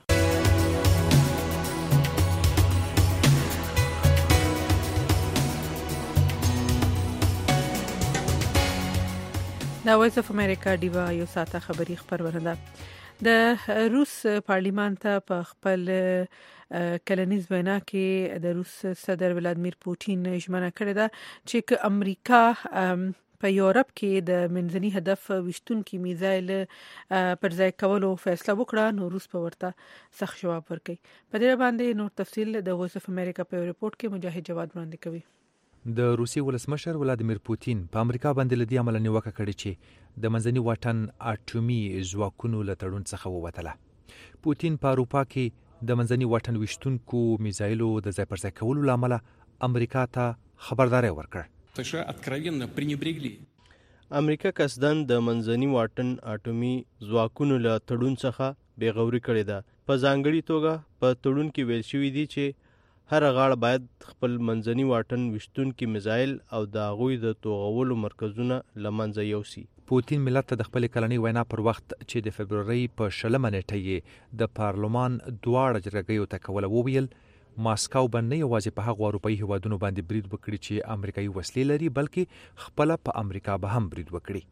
دا وایس اف امریکا دیوا یو ساته خبری خبرونه ده. د روس پارلیمان ته په خپل کلنیز وینا کې د روس صدر ولادمیر پوتین ژمنه کړې ده چې امریکا په یورپ کې د منځني هدف وشتونکو میزایل پر ځای کولو فیصله وکړه نو روس په ورته سخت جواب ورکړي. په دې باندې نور تفصیل د وایس اف امریکا په ریپورت کې مجاهد جواد وړاندې کوي. د روسي ولسمشر ولادمیر پوتین په امریکا باندې لدی عمل نیوکه کړې چې د منځني واټن اټومي ځواکونو له تړون څخه ووتله. پوتین په اروپا کې د منځني واټن وشتونکو میزایلو د ځای پر ځای کولو لامل امریکا ته خبرداري ورکړه. امریکا قصدن د منځني واټن اټومي ځواکونو له تړون څخه بیغوري کړې ده. په ځانګړي توګه په تړون کې ویل شوی دی چې هر غاړه باید خپل منځني واټن وشتونکي میزایل او د هغوی د توغولو مرکزونه له منځه یوسي. پوتین ملت ته د خپل کلنۍ وینا پر وخت چې د فبرورۍ په 20 نیټه د پارلمان دواړه جرګې ته کوله وویل ماسکو باندې یوازې په هغو اروپایي هیوادونو باندې برید وکړي چې امریکایي وسلې لري بلکې خپل په امریکا به هم برید وکړي.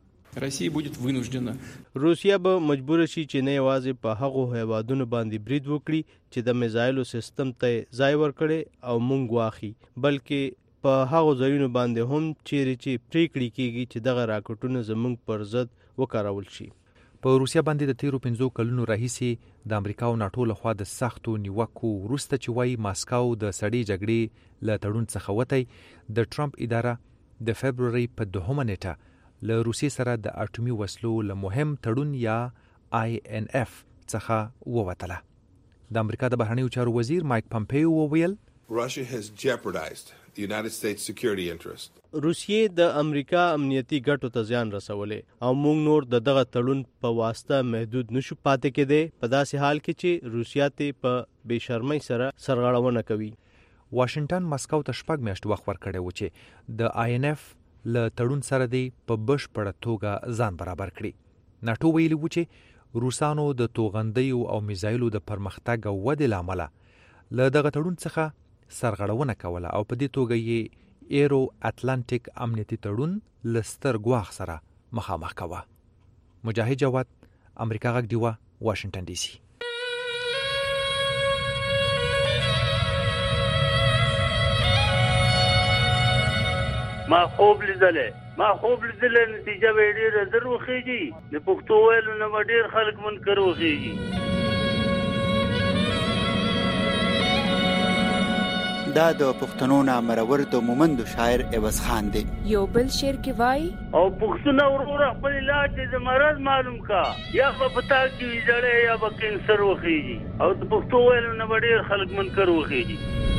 روسیا به مجبور شي چې نه یوازې په هغو هیوادونو باندې برید وکړي چې د میزایلو سیستم ته ځای ورکړي او مونږ واخی بلکې په هغو ځایونو باندې هم چیرې چې پریکړې کیږي چې دغه راکټونه زمونږ پر ضد وکارول شي. په روسیا باندې د تیرو 15 کلونو راهیسې د امریکا او ناتو لخوا د سختو نیوکو وروسته چې وایي ماسکو د سړې جګړې له تړون څخه وتی د ټرمپ اداره د فبرورۍ په 2 نیټه له روسیې سره د اټومي وسلو له مهم تړون یا INF څخه ووتله. د امریکا د بهرنیو چارو وزیر مایک پمپیو وویل Russia has jeopardized the United States security interest. روسیې د امریکا امنیتي ګټو ته زیان رسولې او موږ نور دغه تړون په واسطه محدود نشو پاتې کېدی په داسې حال کې چې روسیا ته په بې شرمۍ سره سرغړونه کوي. واشنگټن ماسکو ته 6 میاشتې وخت ورکړی و چې د INF له تړون سره دی په بشپړه توګه ځان برابر کړي. ناټو ویلي و چې روسانو د توغندیو او میزایلو د پرمختګ او ودې لامل له دغه تړون څخه سرغړونه کوله او په دې توګه یې ایرو اتلانټیک امنیتي تړون لستر ګواخ سره مخامخ کوه. مجاهد جواد، امریکا غږ دیوه، واشنگټن ډي سي. ما خوب لیدلې نتیجه به ډېره در وخیږي د پښتو ویلو نه به ډېر خلک منکر وخیږي. دا د پښتنو نامرور د مومندو شاعر عوض خان دی. یو بل شعر کې وای او پښتون ورور خپل علاج د مرض معلوم کا یا په پتا کې ویځړې یا په کینسر وخیږي او د پښتو ویلو نه به ډېر خلک منکر وخیږي.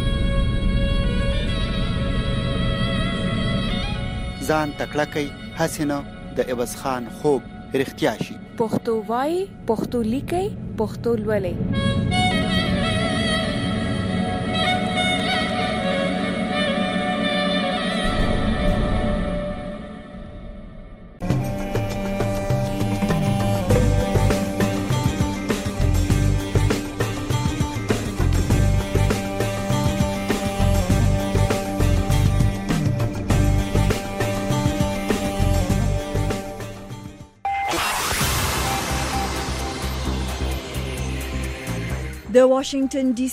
ځان تکړه کوي حسینه د عوض خان خوب رښتیا شي. پښتو وای پښتو لیکي پښتو لولي. د واشنگټن ډي